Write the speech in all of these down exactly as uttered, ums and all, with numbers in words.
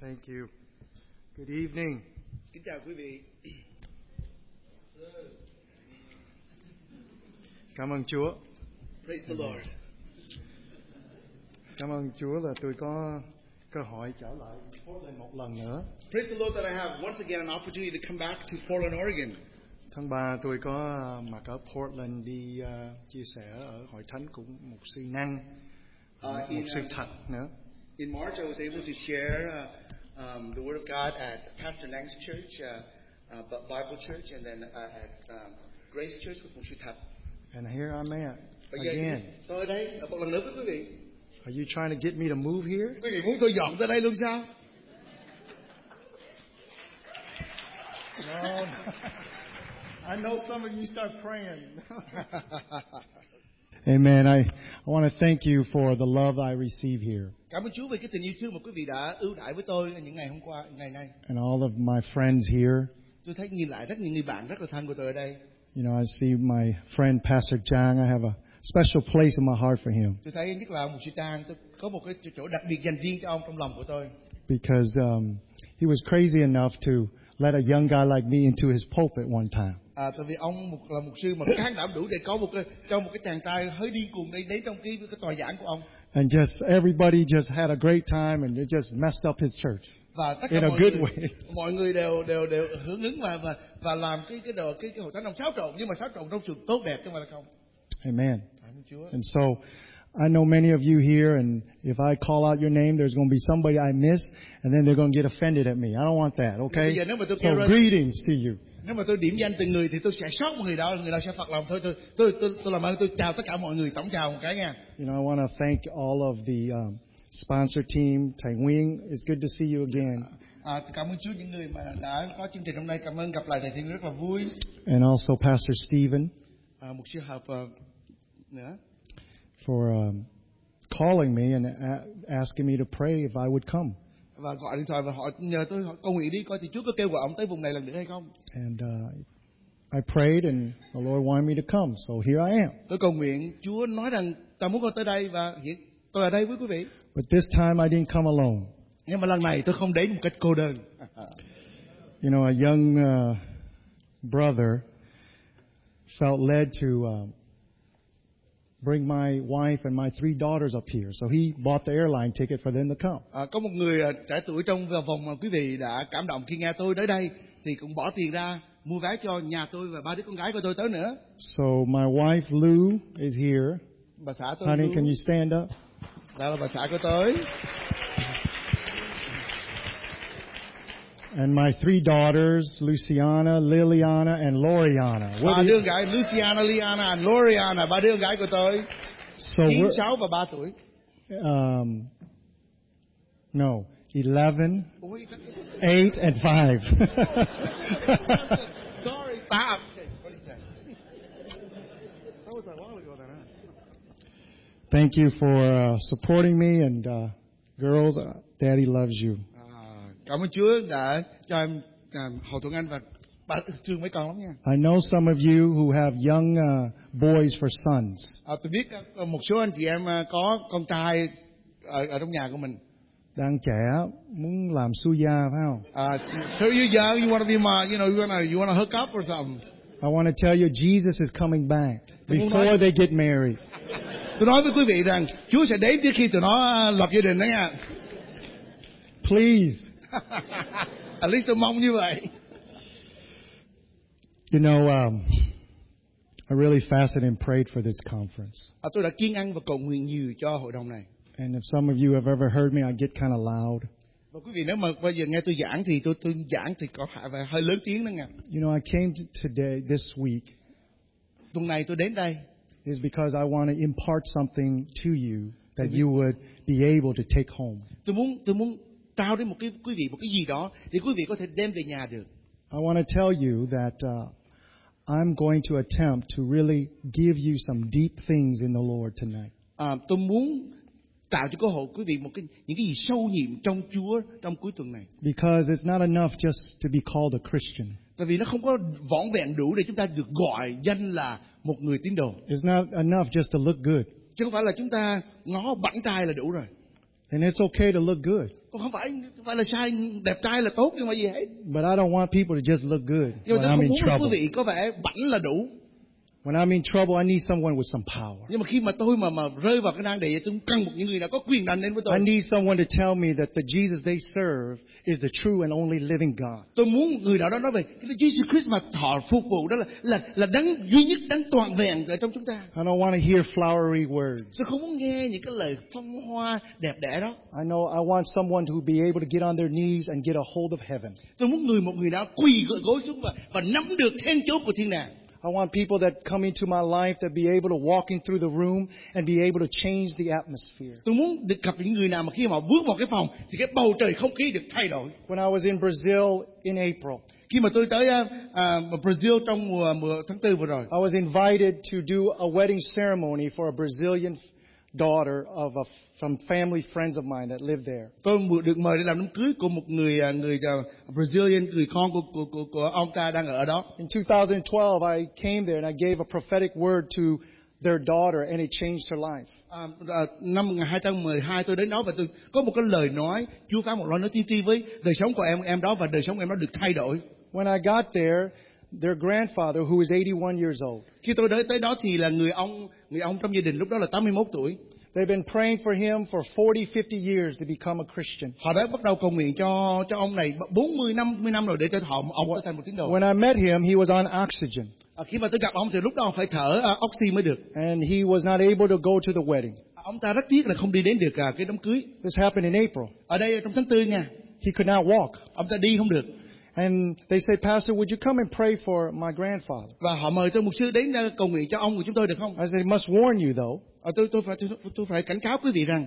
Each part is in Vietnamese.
Thank you. Good evening. Kính chào quý vị. Cảm ơn Chúa. Praise the Lord. Cảm ơn Chúa là tôi có cơ hội trở lại Portland một lần nữa. Praise the Lord that I have once again an opportunity to come back to Portland, Oregon. Tháng ba tôi có mặt ở Portland đi uh, chia sẻ ở hội thánh của mục sư Năng, Uh, một in, sư uh, Thật nữa. in March, I was able to share uh, um, the Word of God at Pastor Nang's church, uh, uh, Bible Church, and then uh, at um, Grace Church with Mục sư Thật. And here I'm at Bây giờ again. tôi ở đây ở một lần nữa với quý vị. Are you trying to get me to move here? Quý vị muốn tôi dọn tới đây luôn sao? No. I know some of you start praying. Amen. I, I want to thank you for the love I receive here. Cảm ơn Chúa về cái tình yêu thương mà quý vị đã ưu đãi với tôi những ngày hôm qua, ngày nay. And all of my friends here. Tôi thấy nhìn lại rất nhiều người bạn rất là thân của tôi ở đây. You know, I see my friend Pastor John. I have a special place in my heart for him. Tôi thấy nhất là một sư Trang, tôi có một cái chỗ đặc biệt dành riêng cho ông trong lòng của tôi. Because um, he was crazy enough to let a young guy like me into his pulpit one time. À, tại vì ông một, là một sư mà can đảm đủ để có một cái cho một cái chàng trai hơi điên cuồng đây đến trong cái cái tòa giảng của ông. And just everybody just had a great time and it just messed up his church. Và tất cả In a mọi good người, way. mọi người đều đều đều hưởng ứng và và và làm cái cái đồ cái cái hội thánh ông xáo trộn, nhưng mà xáo trộn trong sự tốt đẹp chứ không phải là không. Amen. Cảm ơn Chúa. And so I know many of you here, and if I call out your name, there's going to be somebody I miss, and then they're going to get offended at me. I don't want that, okay? Bây giờ nếu mà tôi So kêu ra, greetings to you. nếu mà tôi điểm danh từng người thì tôi sẽ sót một người đó, người đó sẽ phật lòng. Thôi tôi tôi tôi tôi làm ơn tôi chào tất cả mọi người, tổng chào một cái nha. You know, I want to thank all of the um, sponsor team. Thầy Nguyen, it's good to see you again. À, cảm ơn Chúa những người mà đã có chương trình hôm nay. Cảm ơn gặp lại thầy Thiên rất là vui. And also Pastor Stephen. À, một sư hợp uh, nữa. For um, calling me and a- asking me to pray if I would come. Và gọi điện thoại và họ nhờ tôi họ cầu nguyện đi coi thì Chúa có kêu gọi ông tới vùng này lần nữa hay không. And uh, I prayed and the Lord wanted me to come, so here I am. Tôi cầu nguyện Chúa nói rằng ta muốn con tới đây và hiện tôi ở đây với quý vị. But this time I didn't come alone. Nhưng mà lần này tôi không đến một cách cô đơn. You know, a young uh, brother felt led to uh, bring my wife and my three daughters up here. So he bought the airline ticket for them to come. À, có một người uh, trẻ tuổi trong vòng mà quý vị đã cảm động khi nghe tôi tới đây thì cũng bỏ tiền ra mua vé cho nhà tôi và ba đứa con gái của tôi tới nữa. So my wife Lou is here. Bà xã tôi. Honey, Lou. can you stand up? Đó là bà xã của tôi. And my three daughters, Luciana, Liliana, and Loriana. What Ba do đứa you- gái Luciana, Liana, and Loriana, ba đứa gái của tôi. So chín, we're, sáu và ba tuổi. um, no, eleven, Ôi, eight, and five. sorry, tám. What did he say? That was a while ago then, huh? Thank you for uh, supporting me, and uh, girls, uh, Daddy loves you. À, cảm ơn Chúa đã cho em à, hậu thuẫn anh và bà thương mấy con lắm nha. I know some of you who have young uh, boys for sons. À, tôi biết à, một số anh chị em à, có con trai ở, ở trong nhà của mình. Đang trẻ muốn làm suya phải không? À, so you young, you want to be my, you know, you want to you want to hook up or something. I want to tell you, Jesus is coming back Tôi muốn before nói- they get married. Tôi nói với quý vị rằng Chúa sẽ đến trước khi tụi nó lập gia đình đó nha. Please. At least tôi mong như vậy. You know, um, I really fasted and prayed for this conference. À, tôi đã kiêng ăn và cầu nguyện nhiều cho hội đồng này. And if some of you have ever heard me, I get kind of loud. Và quý vị nếu mà bây giờ nghe tôi giảng thì tôi tôi giảng thì có phải hơi lớn tiếng đó nha. You know, I came to today, this week, Tuần này tôi đến đây is because I want to impart something to you that you would be able to take home. tôi muốn tôi muốn trao đến một cái quý vị một cái gì đó để quý vị có thể đem về nhà được. I want to tell you that uh, I'm going to attempt to really give you some deep things in the Lord tonight. À, tôi muốn tạo cho cơ hội quý vị một cái những cái gì sâu nhiệm trong Chúa trong cuối tuần này. Because it's not enough just to be called a Christian. Tại vì nó không có vỏn vẹn đủ để chúng ta được gọi danh là một người tín đồ. It's not enough just to look good. Chứ không phải là chúng ta ngó bảnh trai là đủ rồi. And it's okay to look good. Còn không phải không phải là sai, đẹp trai là tốt nhưng mà gì hết. But I don't want people to just look good Nhưng when mà tôi I'm không in muốn là quý trouble. vị có vẻ bảnh là đủ. When I'm in trouble, I need someone with some power. Nhưng mà khi mà tôi mà mà rơi vào cái nan đề, tôi cần một những người nào có quyền năng đến với tôi. I need someone to tell me that the Jesus they serve is the true and only living God. Tôi muốn người nào đó nói về cái Jesus Christ mà họ phục vụ đó là là là đấng duy nhất, đấng toàn vẹn ở trong chúng ta. I don't want to hear flowery words. Tôi không muốn nghe những cái lời phong hoa đẹp đẽ đó. I know I want someone who will be able to get on their knees and get a hold of heaven. Tôi muốn người một người nào quỳ gối xuống và và nắm được then chốt của thiên đàng. I want people that come into my life to be able to walk in through the room and be able to change the atmosphere. Tôi muốn được gặp những người nào mà khi mà bước vào cái phòng thì cái bầu trời không khí được thay đổi. When I was in Brazil in April, Khi mà tôi tới uh, uh, Brazil trong mùa, mùa tháng tư vừa rồi, I was invited to do a wedding ceremony for a Brazilian daughter of a, some family friends of mine that lived there. tôi được mời để làm đám cưới của một người người uh, Brazilian, người con của, của của của ông ta đang ở đó. In two thousand twelve, I came there and I gave a prophetic word to their daughter, and it changed her life. À, à, năm một nghìn hai trăm mười hai tôi đến đó và tôi có một cái lời nói, Chúa phán một lời nói tiên tri với đời sống của em em đó, và đời sống của em đó được thay đổi. When I got there, their grandfather, who is eighty-one years old, Khi tôi đến tới đó thì là người ông người ông trong gia đình lúc đó là tám mươi mốt tuổi. they've been praying for him for forty, fifty years to become a Christian. Họ đã bắt đầu cầu nguyện cho cho ông này bốn mươi năm mươi năm rồi để cho họ ông trở thành một tín đồ. When I met him, he was on oxygen, À, khi mà tôi gặp ông thì lúc đó ông phải thở uh, oxy mới được. and he was not able to go to the wedding. À, ông ta rất tiếc là không đi đến được uh, cái đám cưới. This happened in April. Ở đây trong tháng tư nha, He could not walk. ông ta đi không được. And they say, Pastor, would you come and pray for my grandfather? Và họ mời tôi mục sư đến uh, cầu nguyện cho ông của chúng tôi được không? I said, I must warn you though. À, tôi tôi phải tôi, tôi phải cảnh cáo quý vị rằng.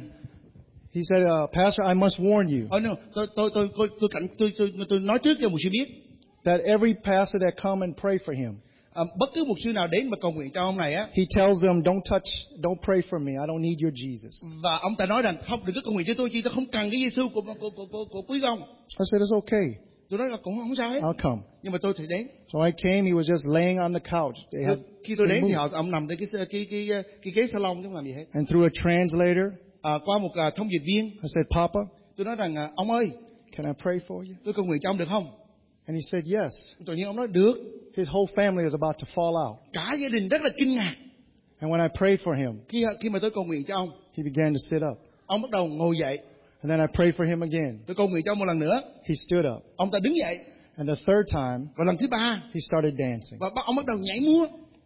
He said, uh, Pastor, I must warn you Oh no, tôi tôi tôi tôi tôi cảnh tôi tôi tôi nói trước cho mục sư biết. that every pastor that come and pray for him, À, bất cứ mục sư nào đến mà cầu nguyện cho ông này á, he tells them, don't touch, don't pray for me. I don't need your Jesus. và ông ta nói rằng không, đừng có cầu nguyện cho tôi, chi tôi không cần cái Giêsu của của của của, của quý ông. I said, it's okay. Tôi nói là cũng không sao hết. I'll come. Nhưng mà tôi thì đến. So I came. He was just laying on the couch. They had, Khi tôi they đến thì moved. họ ông nằm trên cái cái cái cái, cái ghế salon chứ không làm gì hết. And through a translator, À, qua một uh, thông dịch viên, I said, Papa, tôi nói rằng uh, ông ơi, can I pray for you? tôi cầu nguyện cho ông được không? And he said, yes. Tự nhiên ông nói được. His whole family is about to fall out. Cả gia đình rất là kinh ngạc. And when I prayed for him, Khi khi mà tôi cầu nguyện cho ông, he began to sit up. ông bắt đầu ngồi dậy. And then I prayed for him again. Tôi cầu nguyện cho ông một lần nữa, He stood up. ông ta đứng dậy. And the third time, Và lần thứ ba, he started dancing. và ông bắt đầu nhảy múa.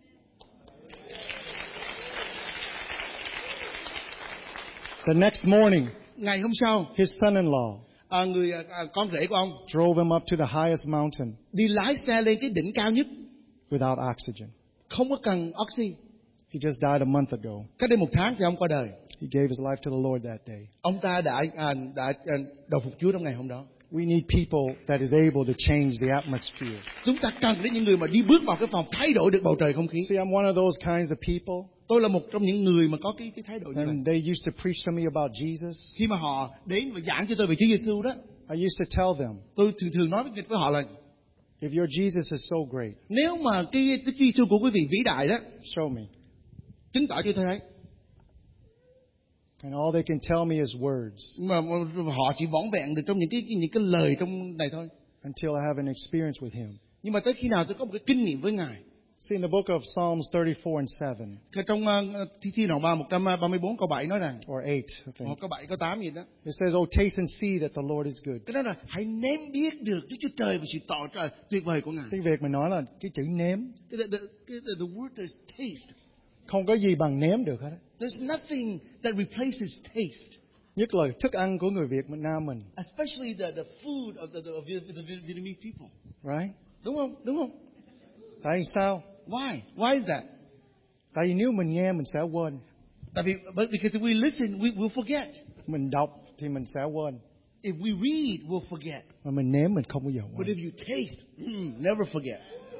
The next morning, Ngày hôm sau, his son-in-law à, người à, con rể của ông drove him up to the highest mountain đi lái xe lên cái đỉnh cao nhất, without oxygen. không có cần oxy. He just died a month ago. Cách đây một tháng thì ông qua đời. He gave his life to the Lord that day. Ông ta đã à, đã à, đầu phục Chúa trong ngày hôm đó. We need people that is able to change the atmosphere. Chúng ta cần đến những người mà đi bước vào cái phòng thay đổi được bầu trời không khí. See, I'm one of those kinds of people. Tôi là một trong những người mà có cái cái thái độ như vậy. And they used to preach to me about Jesus. Khi mà họ đến và giảng cho tôi về Chúa Giêsu đó, I used to tell them, tôi thường thường nói với với họ là if your Jesus is so great, nếu mà cái cái Chúa Giêsu của quý vị vĩ đại đó, show me. chứng tỏ cho tôi thấy. And all they can tell me is words Mà, mà họ chỉ vỏn vẹn được trong những cái những cái lời trong này thôi. until I have an experience with him. Nhưng mà tới khi nào tôi có một cái kinh nghiệm với Ngài. See, in the book of Psalms thirty-four and seven, Cái trong uh, thi thiên đoạn ba một trăm ba mươi bốn câu bảy nói rằng, or eight, I một think, câu bảy câu tám gì đó. it says, oh, taste and see that the Lord is good. Cái đó là hãy nếm biết được Đức Chúa Trời và sự tỏ trời tuyệt vời của Ngài. Tiếng Việt mình nói là cái chữ nếm, The, the, the, the word is taste. không có gì bằng nếm được hết. There's nothing that replaces taste. Nhất là thức ăn của người Việt Nam mình, Especially the, the food of the, the, of the, the Vietnamese people. right? Đúng không? Đúng không? Tại sao? Why? Why is that? Tại vì nếu mình nghe mình sẽ quên, Tại vì because if we listen, we will forget. mình đọc thì mình sẽ quên, If we read, we'll forget. mà mình nếm mình không bao giờ But quên. if you taste, mm, never forget.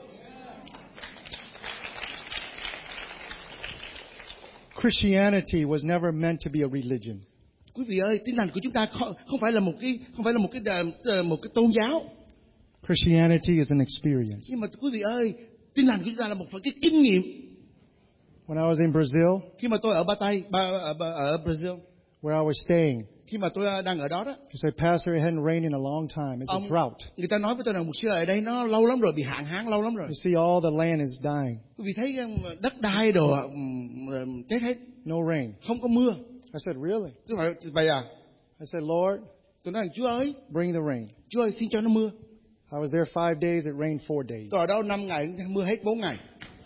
Christianity was never meant to be a religion. Quý vị ơi, Tin lành của chúng ta không, không phải là một cái không phải là một cái đà- một cái tôn giáo, Christianity is an experience. nhưng mà quý vị ơi, Tin lành của chúng ta là một phần cái kinh nghiệm. When I was in Brazil, Khi mà tôi ở Ba Tây, ba, ở, ở Brazil, where I was staying, khi mà tôi đang ở đó đó, He said, Pastor, it hadn't rained in a long time. It's a ông drought. người ta nói với tôi rằng một sư ở đây nó lâu lắm rồi, bị hạn hán lâu lắm rồi. You see, all the land is dying. Quý vị thấy đất đai đồ um, um, chết hết, No rain. không có mưa. I said, really? Cứ vậy vậy à? I said, Lord, Tôi nói rằng Chúa ơi, bring the rain. Chúa ơi xin cho nó mưa. I was there five days. It rained four days. Tôi ở đó năm ngày, mưa hết bốn ngày.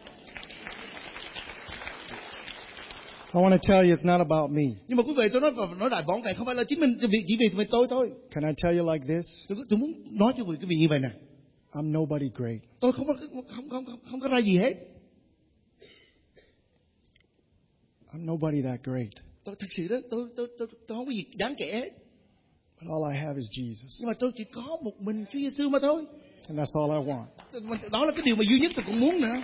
I want to tell you, it's not about me. Nhưng mà quý vị, tôi nói nói đại vỏn vẹn không phải là chính mình, chỉ vì chỉ vì tôi thôi. Can I tell you like this? Tôi, tôi muốn nói cho quý vị như vậy nè. I'm nobody great. Tôi không có không không không không có ra gì hết. I'm nobody that great. Tôi thật sự đó, tôi tôi tôi tôi không có gì đáng kể hết. But all I have is Jesus. Nhưng mà tôi chỉ có một mình Chúa Giêsu mà thôi. And that's all I want. Đó là cái điều mà duy nhất tôi cũng muốn nữa.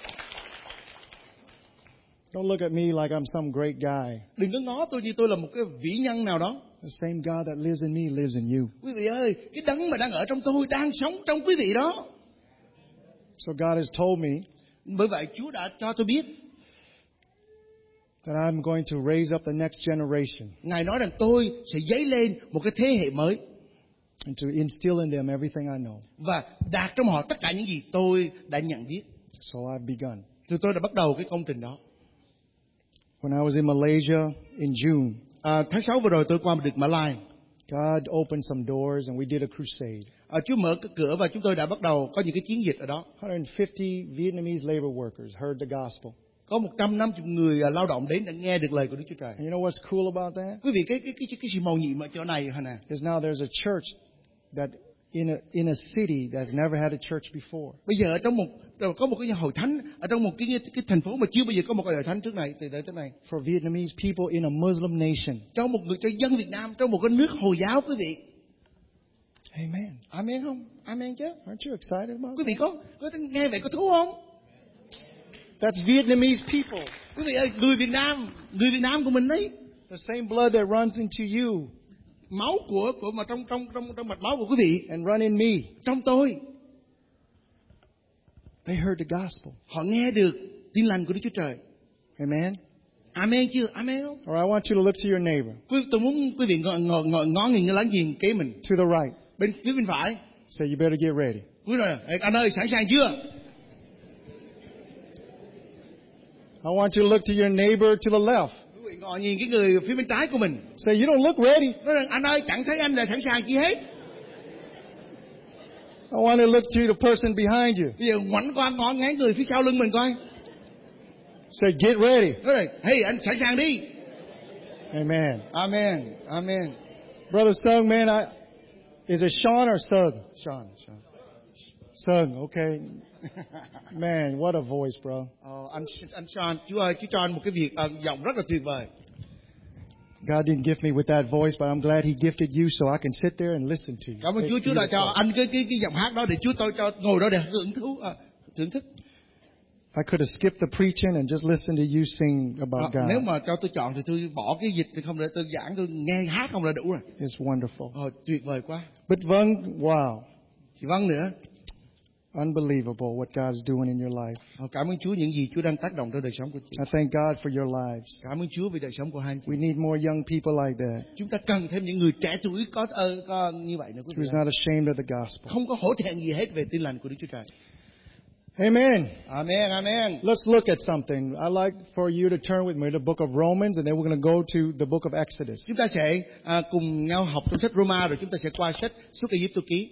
Don't look at me like I'm some great guy. Đừng có ngó tôi như tôi là một cái vĩ nhân nào đó. The same God that lives in me lives in you. Quý vị ơi, cái đấng mà đang ở trong tôi đang sống trong quý vị đó. So God has told me Bởi vậy Chúa đã cho tôi biết that I'm going to raise up the next generation Ngài nói rằng tôi sẽ dấy lên một cái thế hệ mới and to instill in them everything I know. và đạt trong họ tất cả những gì tôi đã nhận biết. So I've begun. Thì tôi đã bắt đầu cái công trình đó. When I was in Malaysia in June, À, tháng sáu vừa rồi tôi qua được Mã Lai. God opened some doors and we did a crusade. À, Chúa mở cái cửa và chúng tôi đã bắt đầu có những cái chiến dịch ở đó. one hundred fifty Vietnamese labor workers heard the gospel. Có một trăm năm mươi người lao động đến đã nghe được lời của Đức Chúa Trời. And you know what's cool about that? Quý vị, cái cái cái cái sự mầu nhiệm ở chỗ này hả nè? Is now there's a church that in a in a city that's never had a church before. Bây giờ ở trong một có một cái hội thánh ở trong một cái cái thành phố mà chưa bao giờ có một cái hội thánh trước này từ tới tới này. For Vietnamese people in a Muslim nation. Trong một người cho dân Việt Nam trong một cái nước Hồi giáo, quý vị. Amen. Amen không? Amen chứ? Aren't you excited about Quý vị that? có có nghe vậy có thú không? That's Vietnamese people. Quý vị ơi, người Việt Nam, người Việt Nam của mình đấy. The same blood that runs into you Máu của của mà trong trong trong trong mạch máu của quý vị, and run in me. trong tôi. They heard the gospel. Họ nghe được tin lành của Đức Chúa Trời. Amen. Amen chưa? Amen không? Or I want you to look to your neighbor. Quý tôi muốn quý vị ngó ngó ngó, ngó nhìn cái láng giềng kế mình. To the right. Bên phía bên phải. Say, you better get ready. Quý rồi, anh ơi sẵn sàng chưa? I want you to look to your neighbor to the left. Quý vị ngó nhìn cái người phía bên trái của mình. Say, you don't look ready. Nói rằng anh ơi chẳng thấy anh là sẵn sàng chi hết. I want to look to the person behind you. Bây giờ ngoảnh qua ngó ngán người phía sau lưng mình coi. Say, get ready. Nói rồi, hey anh sẵn sàng đi. Amen. Amen. Amen. Brother Sung, man, I, is it Sean or Sung? Sean, Sean. Sung, okay. Man, what a voice, bro. Ờ, anh anh Sean, Chúa ơi, Chúa cho anh một cái việc uh, giọng rất là tuyệt vời. God didn't gift me with that voice, but I'm glad He gifted you so I can sit there and listen to you. Cảm ơn It's Chúa, Chúa đã cho beautiful. anh cái cái cái giọng hát đó để Chúa tôi cho ngồi đó để hưởng thú uh, thưởng thức. I could have skipped the preaching and just listened to you sing about Ờ, God. nếu mà cho tôi chọn thì tôi bỏ cái dịch thì không để tôi giảng, tôi nghe hát không là đủ rồi. It's wonderful. Ờ, tuyệt vời quá. But vâng, wow. Thì vâng nữa. Unbelievable what God is doing in your life. Ờ, cảm ơn Chúa những gì Chúa đang tác động trong đời sống của chị. I thank God for your lives. Cảm ơn Chúa vì đời sống của hai anh chị. We need more young people like that, Chúng ta cần thêm những người trẻ tuổi có ơ có như vậy nữa quý vị. who's not ashamed of the gospel. Không có hổ thẹn gì hết về tin lành của Đức Chúa Trời. Amen. Amen, amen. Let's look at something. I'd like for you to turn with me to the book of Romans, and then we're going to go to the book of Exodus. Chúng ta sẽ à, cùng nhau học trong sách Roma rồi chúng ta sẽ qua sách Xuất Ai Cập ký.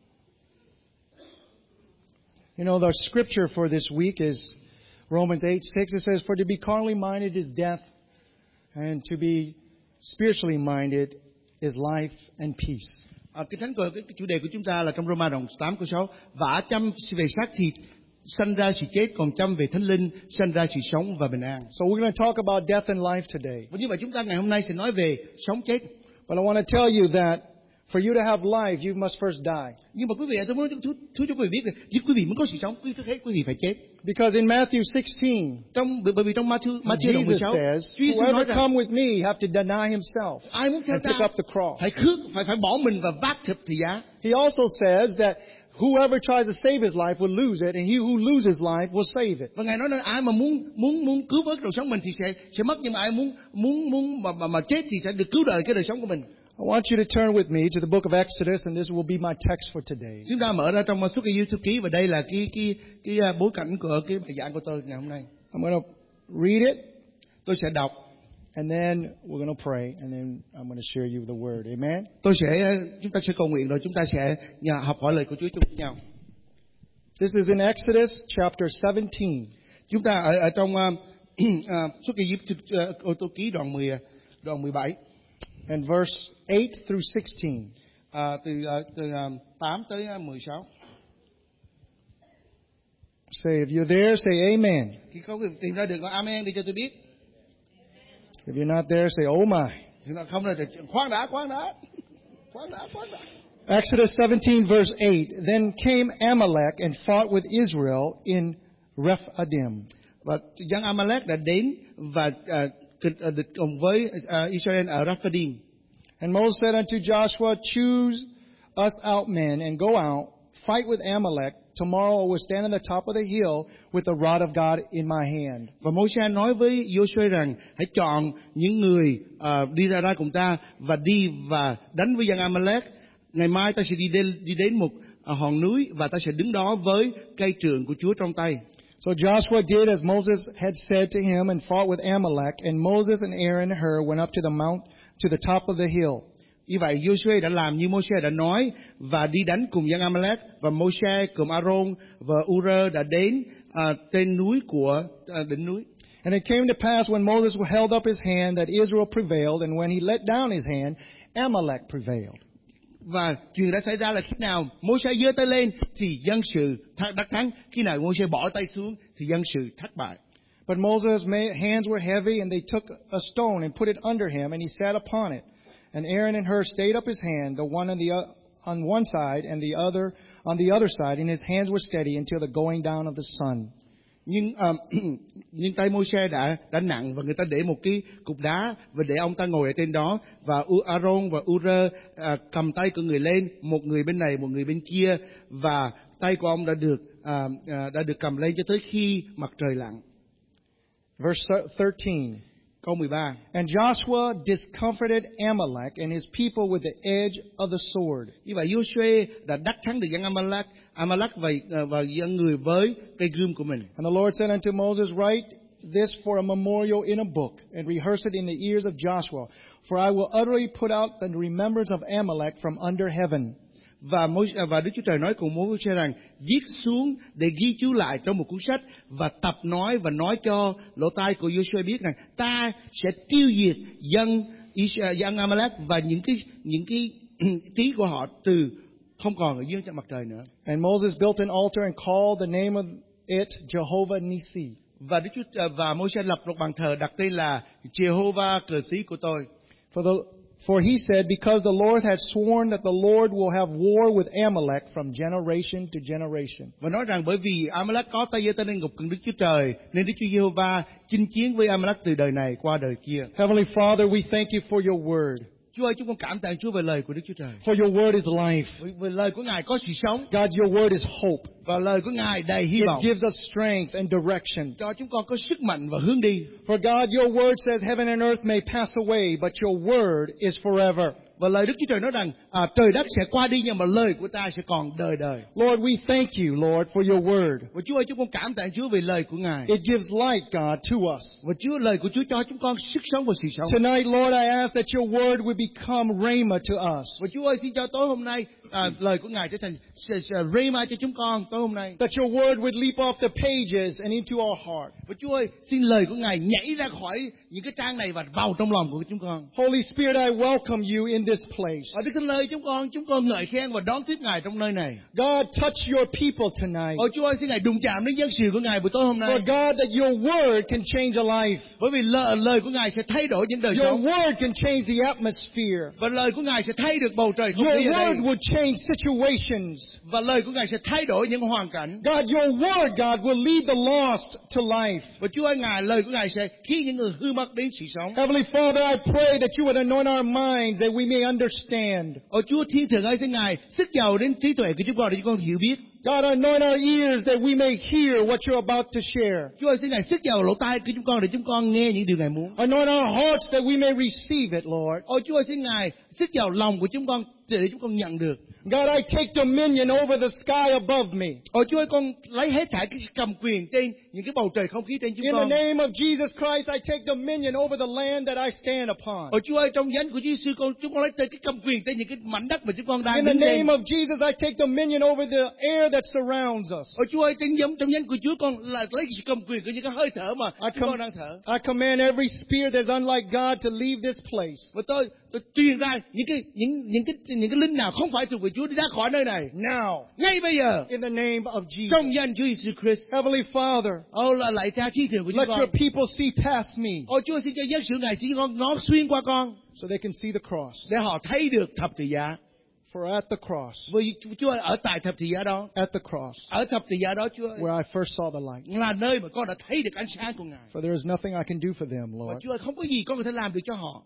You know, the scripture for this week is Romans eight six. It says, "For to be carnally minded is death, and to be spiritually minded is life and peace." À, cái thánh cờ cái, cái chủ đề của chúng ta là trong Roma đoạn tám câu sáu, vả chăm về xác thịt sanh ra sự chết, còn chăm về thánh linh sanh ra sự sống và bình an. So we're going to talk about death and life today. Và như vậy chúng ta ngày hôm nay sẽ nói về sống chết. But I want to tell you that for you to have life, you must first die. Nhưng mà quý vị, tôi muốn thú, thú cho quý vị biết là nếu quý vị muốn có sự sống, quý vị quý vị phải chết. Because in Matthew sixteen, Trong bởi vì trong Matthew Matthew đoạn mười Jesus sáu, says, Chúa Giêsu nói "Whoever rằng come with me have to deny himself ai muốn theo and ta pick up the cross." phải khước phải phải bỏ mình và vác thập tự giá. He also says that whoever tries to save his life will lose it, and he who loses life will save it. Và Ngài nói là ai mà muốn muốn muốn cứu vớt đời sống mình thì sẽ sẽ mất, nhưng mà ai muốn muốn muốn mà mà, mà chết thì sẽ được cứu đời cái đời sống của mình. I want you to turn with me to the book of Exodus, and this will be my text for today. Chúng ta mở ra trong Xuất Ai Cập ký, và đây là cái cái cái bối cảnh của cái bài giảng của tôi ngày hôm nay. I'm going to read it. Tôi sẽ đọc. And then we're going to pray, and then I'm going to share you the word. Amen. Tôi sẽ chúng ta sẽ cầu nguyện, rồi chúng ta sẽ nhờ học hỏi lời của Chúa chung với nhau. This is in Exodus chapter seventeen. Chúng ta ở ở trong uh, uh, Xuất Ai Cập uh, ký đoạn mười đoạn mười bảy and verse eight through sixteen. Uh, từ uh, từ uh, tám tới mười sáu. Say, if you're there, say amen. Khi có việc tìm ra được nói amen đi cho tôi biết. If you're not there, say oh my. Thì không là khoan đã, khoan đã, khoan đã, khoan đã. Exodus seventeen verse eight. Then came Amalek and fought with Israel in Rephidim. Và dân Amalek đã đến và uh, địch cùng với uh, Israel ở Rephidim. And Moses said unto Joshua, choose us out men and go out, fight with Amalek. Tomorrow I will stand on the top of the hill with the rod of God in my hand. Và Moses nói với Joshua rằng hãy chọn những người uh, đi ra ra cùng ta và đi và đánh với dân Amalek. Ngày mai ta sẽ đi đến đi đến một uh, hòn núi và ta sẽ đứng đó với cây trượng của Chúa trong tay. So Joshua did as Moses had said to him and fought with Amalek, and Moses and Aaron and Hur went up to the mount to the top of the hill. Như vậy Joshua đã làm như Moses đã nói và đi đánh cùng dân Amalek, và Moses cùng Aaron và Ur đã đến uh, trên núi của uh, đỉnh núi. And it came to pass when Moses held up his hand that Israel prevailed, and when he let down his hand, Amalek prevailed. Và chuyện đã xảy ra là khi nào Moses giơ tay lên thì dân sự đắc thắng, khi nào Moses bỏ tay xuống thì dân sự thất bại. But Moses' hands were heavy, and they took a stone and put it under him, and he sat upon it. And Aaron and Hur stayed up his hand, the one on the uh, on one side and the other on the other side, and his hands were steady until the going down of the sun. Nhưng um, nhưng tay Moses đã đã nặng, và người ta để một cái cục đá và để ông ta ngồi ở trên đó, và Aaron và Ur uh, cầm tay của người lên, một người bên này một người bên kia, và tay của ông đã được uh, uh, đã được cầm lên cho tới khi mặt trời lặn. Verse thirteen. Câu mười ba. And Joshua discomfited Amalek and his people with the edge of the sword. Như vậy Joshua đã đắc thắng được dân Amalek, Amalek và và dân người với cây gươm của mình. And the Lord said unto Moses, write this for a memorial in a book and rehearse it in the ears of Joshua, for I will utterly put out the remembrance of Amalek from under heaven. Và và Đức Chúa Trời nói cùng Moses rằng viết xuống để ghi chú lại trong một cuốn sách, và tập nói và nói cho lỗ tai của Joshua biết rằng ta sẽ tiêu diệt dân dân Amalek và những cái những cái trí của họ từ không còn ở dưới trên mặt trời nữa. And Moses built an altar and called the name of it Jehovah Nissi. Và Đức Chúa và Moses lập một bàn thờ đặt tên là Jehovah cờ sĩ của tôi. For the For he said, because the Lord had sworn that the Lord will have war with Amalek from generation to generation. Và nói rằng bởi vì Amalek có tay giơ tay lên ngục cận Đức Chúa Trời, nên Đức Chúa Giê-hô-va chinh chiến với Amalek từ đời này qua đời kia. Heavenly Father, we thank you for your word. Chúa ơi, chúng con cảm tạ Chúa về lời của Đức Chúa Trời. For your word is life. Vì, vì lời của Ngài có sự sống. God, your word is hope. Và lời của Ngài đầy hy vọng. It gives us strength and direction. Cho chúng con có sức mạnh và hướng đi. For God, your word says heaven and earth may pass away, but your word is forever. Và lời Đức Chúa Trời nói rằng à, trời đất sẽ qua đi, nhưng mà lời của ta sẽ còn đời đời. Lord, we thank you, Lord, for your word. Và Chúa ơi, chúng con cảm tạ Chúa về lời của Ngài. It gives light, God, to us. Và Chúa, lời của Chúa cho chúng con sức sống và sự sống. Tonight, Lord, I ask that your word would become rhema to us. Và Chúa ơi, xin cho tối hôm nay à, lời của Ngài trở thành rhema cho chúng con tối hôm nay. That your word would leap off the pages and into our heart. Và Chúa ơi, xin lời của Ngài nhảy ra khỏi những cái trang này và vào trong lòng của chúng con. Holy Spirit, I welcome you in this place. Ở Đức Thánh Lời chúng con, chúng con ngợi khen và đón tiếp Ngài trong nơi này. God, touch your people tonight. Ôi Chúa ơi, xin Ngài đụng chạm đến dân sự của Ngài buổi tối hôm nay. For God, that your word can change a life. Bởi vì lời, lời của Ngài sẽ thay đổi những đời Your sống. word can change the atmosphere. Và lời của Ngài sẽ thay được bầu trời không Your khí ở đây. word would change situations. Và lời của Ngài sẽ thay đổi những hoàn cảnh. God, your word, God, will lead the lost to life. Và Chúa ơi, Ngài, lời của Ngài sẽ khiến những người hư mất đến sự sống. Heavenly Father, I pray that you would anoint our minds that we may understand. Ôi Chúa Thiên Thượng ơi, thưa Ngài, sức giàu đến trí tuệ của chúng con để chúng con hiểu biết. God, anoint our ears that we may hear what you're about to share. Chúa ơi, xin Ngài sức giàu lỗ tai của chúng con để chúng con nghe những điều Ngài muốn. Anoint our hearts that we may receive it, Lord. Ôi Chúa ơi, xin Ngài sức giàu lòng của chúng con để chúng con nhận được. God, I take dominion over the sky above me. Ôi Chúa ơi, con lấy hết thảy cái cầm quyền trên những cái bầu trời không khí trên chúng In the con. name of Jesus Christ, I take dominion over the land that I stand upon. Ôi Chúa ơi, trong danh của Chúa Giêsu con, chúng con lấy tới cái cầm quyền trên những cái mảnh đất mà chúng con đang In the đứng trên. name of Jesus, I take dominion over the air that surrounds us. Ôi Chúa ơi, trong danh trong danh của Chúa con là lấy sự cầm quyền của những cái hơi thở mà I, chúng com- con đang thở. I command every spirit that's unlike God to leave this place. Và tôi tôi truyền ra những cái những những cái những cái linh nào không phải thuộc về Chúa đi ra khỏi nơi này. Now, Ngay bây giờ, in the name of Jesus. trong danh Chúa Giêsu Christ. Heavenly Father, Ôi là lạy Cha thiên thượng của chúng let con. your people see past me Ôi Chúa xin cho dân sự Ngài xin con nó xuyên qua con so they can see the cross. để họ thấy được thập tự giá. For at the cross, Vì Chúa ơi, ở tại thập tự giá đó, at the cross, ở thập tự giá đó Chúa ơi, where I first saw the light. là nơi mà con đã thấy được ánh sáng của Ngài. For there is nothing I can do for them, Và Lord. Chúa ơi, không có gì con có thể làm được cho họ.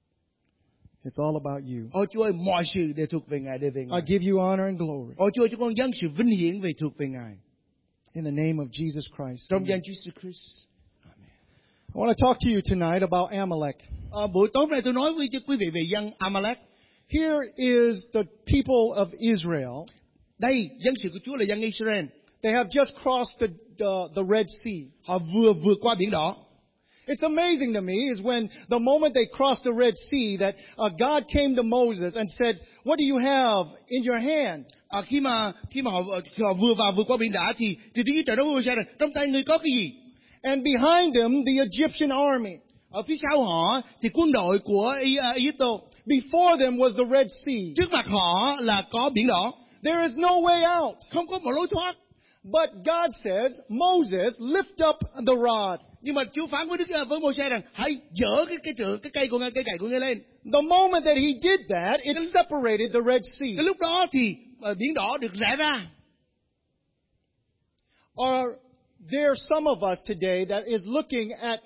It's all about you. Ôi Chúa ơi, mọi sự đều thuộc về Ngài, đều về Ngài. I give you honor and glory. Ôi Chúa ơi, chúng con dâng sự vinh hiển về thuộc về Ngài. In the name of Jesus Christ. Trong danh Chúa Jesus Christ. I want to talk to you tonight about Amalek. À, buổi tối nay tôi nói với quý vị về dân Amalek. Here is the people of Israel. Đây, dân sự của Chúa là dân Israel. They have just crossed the, the, the Red Sea. Họ vừa vượt qua biển đỏ. It's amazing to me is when the moment they crossed the Red Sea that uh, God came to Moses and said, "What do you have in your hand?" À, khi mà khi mà họ, họ vừa vào vượt qua biển đỏ thì thì Đức Chúa Trời nói với Moses rằng trong tay ngươi có cái gì? And behind them the Egyptian army. Ở phía sau họ thì quân đội của Egypto. Before them was the Red Sea. Trước mặt họ là có biển đỏ. There is no way out. Không có một lối thoát. But God says, "Moses, lift up the rod." Nhưng mà Chúa phán với Đức với Moses rằng hãy dỡ cái cái trượng cái cây của ngươi, cây gậy của ngươi lên. The moment that he did that, it separated the Red Sea. Cái lúc đó thì uh, biển đỏ được rẽ ra. Are there some of us today that is looking at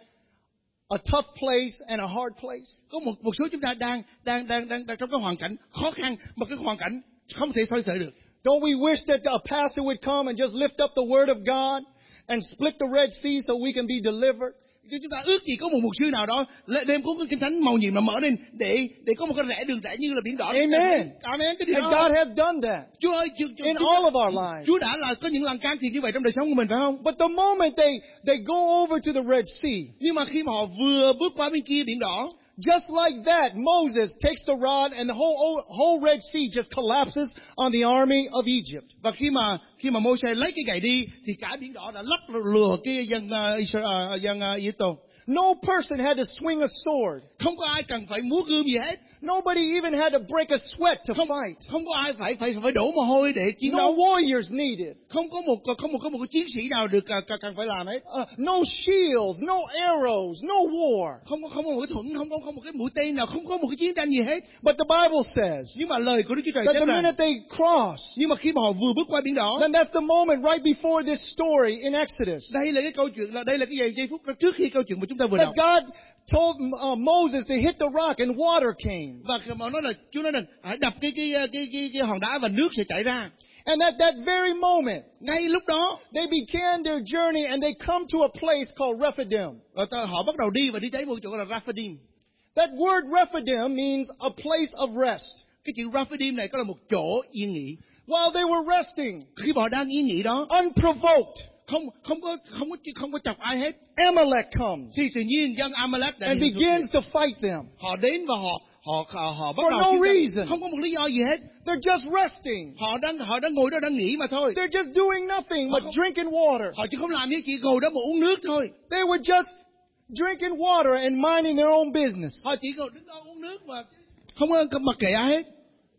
a tough place and a hard place? Có một một số chúng ta đang đang đang đang, đang trong cái hoàn cảnh khó khăn, một cái hoàn cảnh không thể xoay sở được. Don't we wish that a pastor would come and just lift up the word of God and split the Red Sea so we can be delivered? Chúng ta ước gì có một mục sư nào đó đem cuốn kinh thánh màu nhiệm mà mở lên để để có một cái rẽ đường rẽ như là biển đỏ. Amen. Amen. Cái điều And đó. God has done that Chúa ơi, Chúa, Chúa, in Chúa, all of our lives. Chúa đã là có những lần can thiệp như vậy trong đời sống của mình phải không? But the moment they, they go over to the Red Sea, Nhưng mà khi mà họ vừa bước qua bên kia biển đỏ, just like that, Moses takes the rod and the whole, whole Red Sea just collapses on the army of Egypt. và khi mà khi mà Môi-se lấy cái gậy đi thì cả biển đỏ đã lấp lừa cái dân uh, Israel, uh, dân uh, Egypto. No person had to swing a sword. Không có ai cần phải múa gươm gì hết. Nobody even had to break a sweat to Không fight. không có ai phải phải phải đổ mồ hôi để chiến No đấu. warriors needed. Không có một không một có một cái chiến sĩ nào được uh, cần phải làm hết. Uh, no shields, no arrows, no war. Không có không có một cái thuẫn, không có không một cái mũi tên nào, không có một cái chiến tranh gì hết. But the Bible says Nhưng mà lời của Đức Chúa Trời that chép the rằng, minute they cross, nhưng mà khi mà họ vừa bước qua biển đỏ, then that's the moment right before this story in Exodus đây là cái câu chuyện là đây là cái giây giây phút trước khi câu chuyện mà chúng ta vừa that đọc. God told uh, Moses to hit the rock and water came. Và mà nói là Chúa nói rằng hãy đập cái cái cái cái cái hòn đá và nước sẽ chảy ra. And at that very moment, Ngay lúc đó, they began their journey and they come to a place called Rephidim. và ta, họ bắt đầu đi và đi tới một chỗ gọi là Raphadim. That word Rephidim means a place of rest. Cái chữ Raphadim này có là một chỗ yên nghỉ. While they were resting, Khi họ đang yên nghỉ đó, unprovoked, không không có không có không có chọc ai hết, Amalek comes thì tự nhiên dân Amalek đã and hiện begins to fight them. họ đến và họ họ họ, họ bắt For đầu no chiến tranh. reason. Không có một lý do gì hết. They're just resting. Họ đang họ đang ngồi đó đang nghỉ mà thôi. They're just doing nothing but Họ- drinking water. Họ chỉ không làm gì, chỉ ngồi đó mà uống nước thôi. They were just drinking water and minding their own business. Họ chỉ ngồi đứng đó uống nước mà không có mặc kệ ai hết.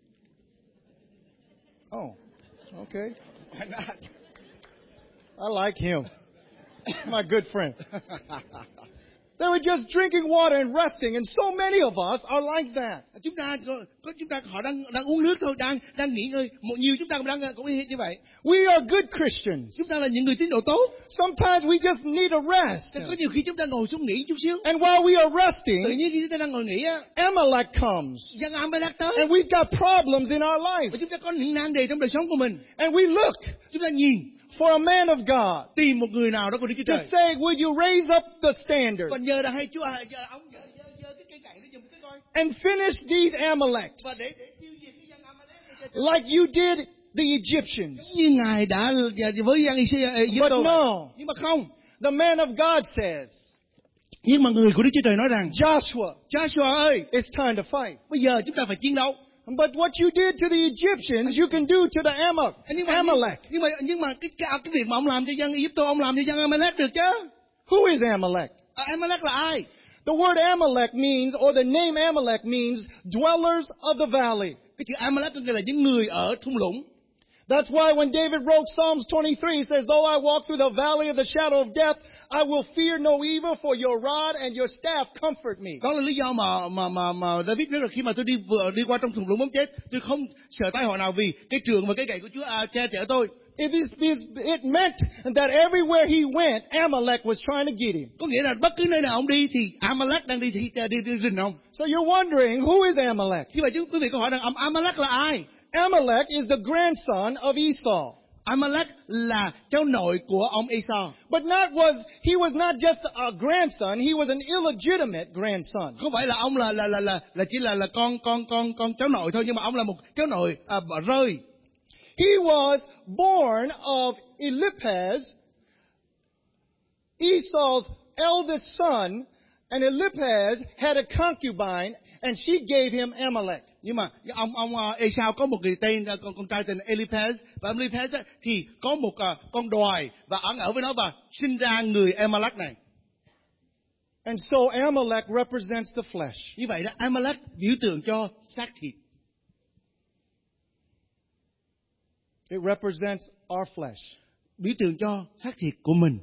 Oh, okay. Why not? I like him. My good friend. They were just drinking water and resting, and so many of us are like that. Chúng ta có, có chúng ta họ đang đang uống nước thôi, đang đang nghỉ ngơi. Một nhiều chúng ta cũng đang cũng như vậy. We are good Christians. Chúng ta là những người tín đồ tốt. Sometimes we just need a rest. Có nhiều khi chúng ta ngồi xuống nghỉ chút xíu. And while we are Tự resting, nhiên khi chúng ta đang ngồi nghỉ á, Amalek comes. dân Amalek tới. And we've got problems in our life. Và chúng ta có những nan đề trong đời sống của mình. And we look Chúng ta nhìn for a man of God tìm một người nào đó của Đức Chúa to Trời. say, would you raise up the standard Còn giờ là hay Chúa à, giờ là ông giờ giờ giờ cái cây gậy để dùng cái coi. and finish these Amaleks Và để để tiêu diệt cái dân Amalek này cho- like you did the Egyptians? giống như ngài đã với dân Egypto. But no. Nhưng mà không. The man of God says, Nhưng mà người của Đức Chúa Trời nói rằng, Joshua, Joshua ơi, it's time to fight. bây giờ chúng ta phải chiến đấu. But what you did to the Egyptians, you can do to the Amalek. Nhưng mà Amalek. nhưng mà nhưng mà cái cái, cái việc mà ông làm cho dân Egypto, ông làm cho dân Amalek được chứ? Who is Amalek? À, Amalek là ai? The word Amalek means, or the name Amalek means, dwellers of the valley. Cái chữ Amalek có nghĩa là những người ở thung lũng. That's why when David wrote Psalms twenty-three, he says, though I walk through the valley of the shadow of death, I will fear no evil, for your rod and your staff comfort me. Đó là lý do mà mà mà mà David nói là khi mà tôi đi vừa đi qua trong thung lũng bóng chết, tôi không sợ tai họa nào vì cái trường và cái gậy của Chúa à, che chở tôi. It, is, it meant that everywhere he went, Amalek was trying to get him. Có nghĩa là bất cứ nơi nào ông đi thì Amalek đang đi đi đi, đi, đi rình ông. So you're wondering, who is Amalek? Như vậy chứ quý vị có hỏi rằng Am- Amalek là ai? Amalek is the grandson of Esau. Amalek là cháu nội của ông Esau. But not was he was not just a grandson, he was an illegitimate grandson. Không phải là ông là là là là, là chỉ là là con con con con cháu nội thôi, nhưng mà ông là một cháu nội à, bỏ rơi. He was born of Eliphaz, Esau's eldest son, and Eliphaz had a concubine, and she gave him Amalek. Nhưng mà ông ông uh, Esau có một người tên uh, con con trai tên Eliphaz, và ông Eliphaz á, thì có một uh, con đòi và ẩn ở với nó và sinh ra người Amalek này. And so Amalek represents the flesh. Như vậy đó, Amalek biểu tượng cho xác thịt. It represents our flesh. Biểu tượng cho xác thịt của mình.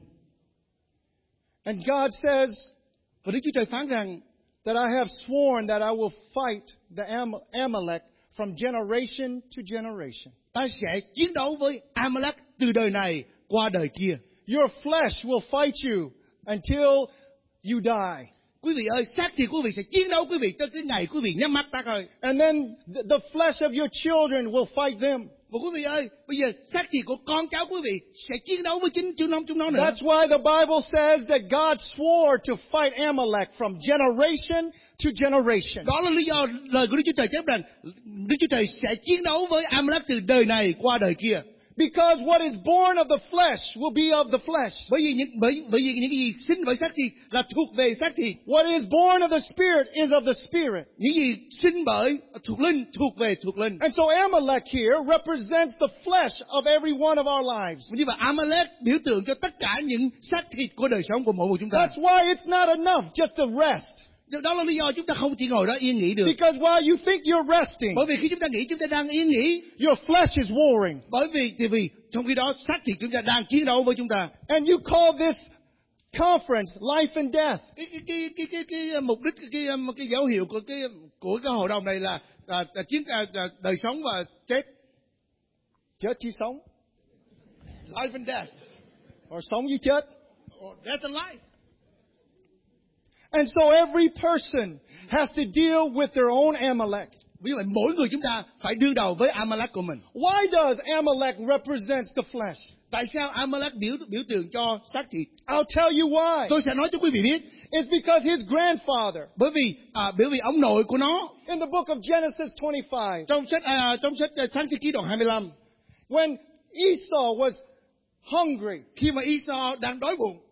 And God says Và Đức Chúa Trời phán rằng that I have sworn that I will fight the Am- Amalek from generation to generation. ta sẽ chiến đấu với Amalek từ đời này qua đời kia. Your flesh will fight you until you die. Quý vị ơi, xác thịt quý vị sẽ chiến đấu quý vị tới cái ngày quý vị nhắm mắt ta thôi. And then the, the flesh of your children will fight them. Và quý vị ơi, bây giờ xác thịt của con cháu quý vị sẽ chiến đấu với chính chúng nó chúng nó nữa. That's why the Bible says that God swore to fight Amalek from generation to generation. Đó là lý do lời của Đức Chúa Trời chép rằng Đức Chúa Trời sẽ chiến đấu với Amalek từ đời này qua đời kia. Because what is born of the flesh will be of the flesh. Bởi vì những bởi bởi vì những gì sinh bởi xác thịt là thuộc về xác thịt. What is born of the Spirit is of the Spirit. Những gì sinh bởi thuộc linh thuộc về thuộc linh. And so Amalek here represents the flesh of every one of our lives. Như vậy Amalek biểu tượng cho tất cả những xác thịt của đời sống của mỗi người chúng ta. That's why it's not enough just to rest. Đó là lý do chúng ta không chỉ ngồi đó yên nghỉ được. Because while you think you're resting, Bởi vì khi chúng ta nghĩ chúng ta đang yên nghỉ. your flesh is warring. Bởi vì thì vì trong khi đó xác thịt chúng ta đang chiến đấu với chúng ta. And you call this conference life and death. Cái cái cái cái cái, cái mục đích cái cái, cái dấu hiệu của cái của cái hội đồng này là, là, là chiến à, là đời sống và chết. Chết chứ sống. Life and death. Or sống như chết. Or death and life. And so every person has to deal with their own Amalek. Vì vậy mỗi người chúng ta phải đương đầu với Amalek của mình. Why does Amalek represent the flesh? Tại sao Amalek biểu biểu tượng cho xác thịt? I'll tell you why. Tôi sẽ nói cho quý vị biết. It's because his grandfather, Bởi vì à, bởi vì ông nội của nó in the book of Genesis twenty-five, trong sách à, trong sách à, Sáng thế ký đoạn hai mươi lăm, when Esau was hungry, khi mà Esau đang đói bụng,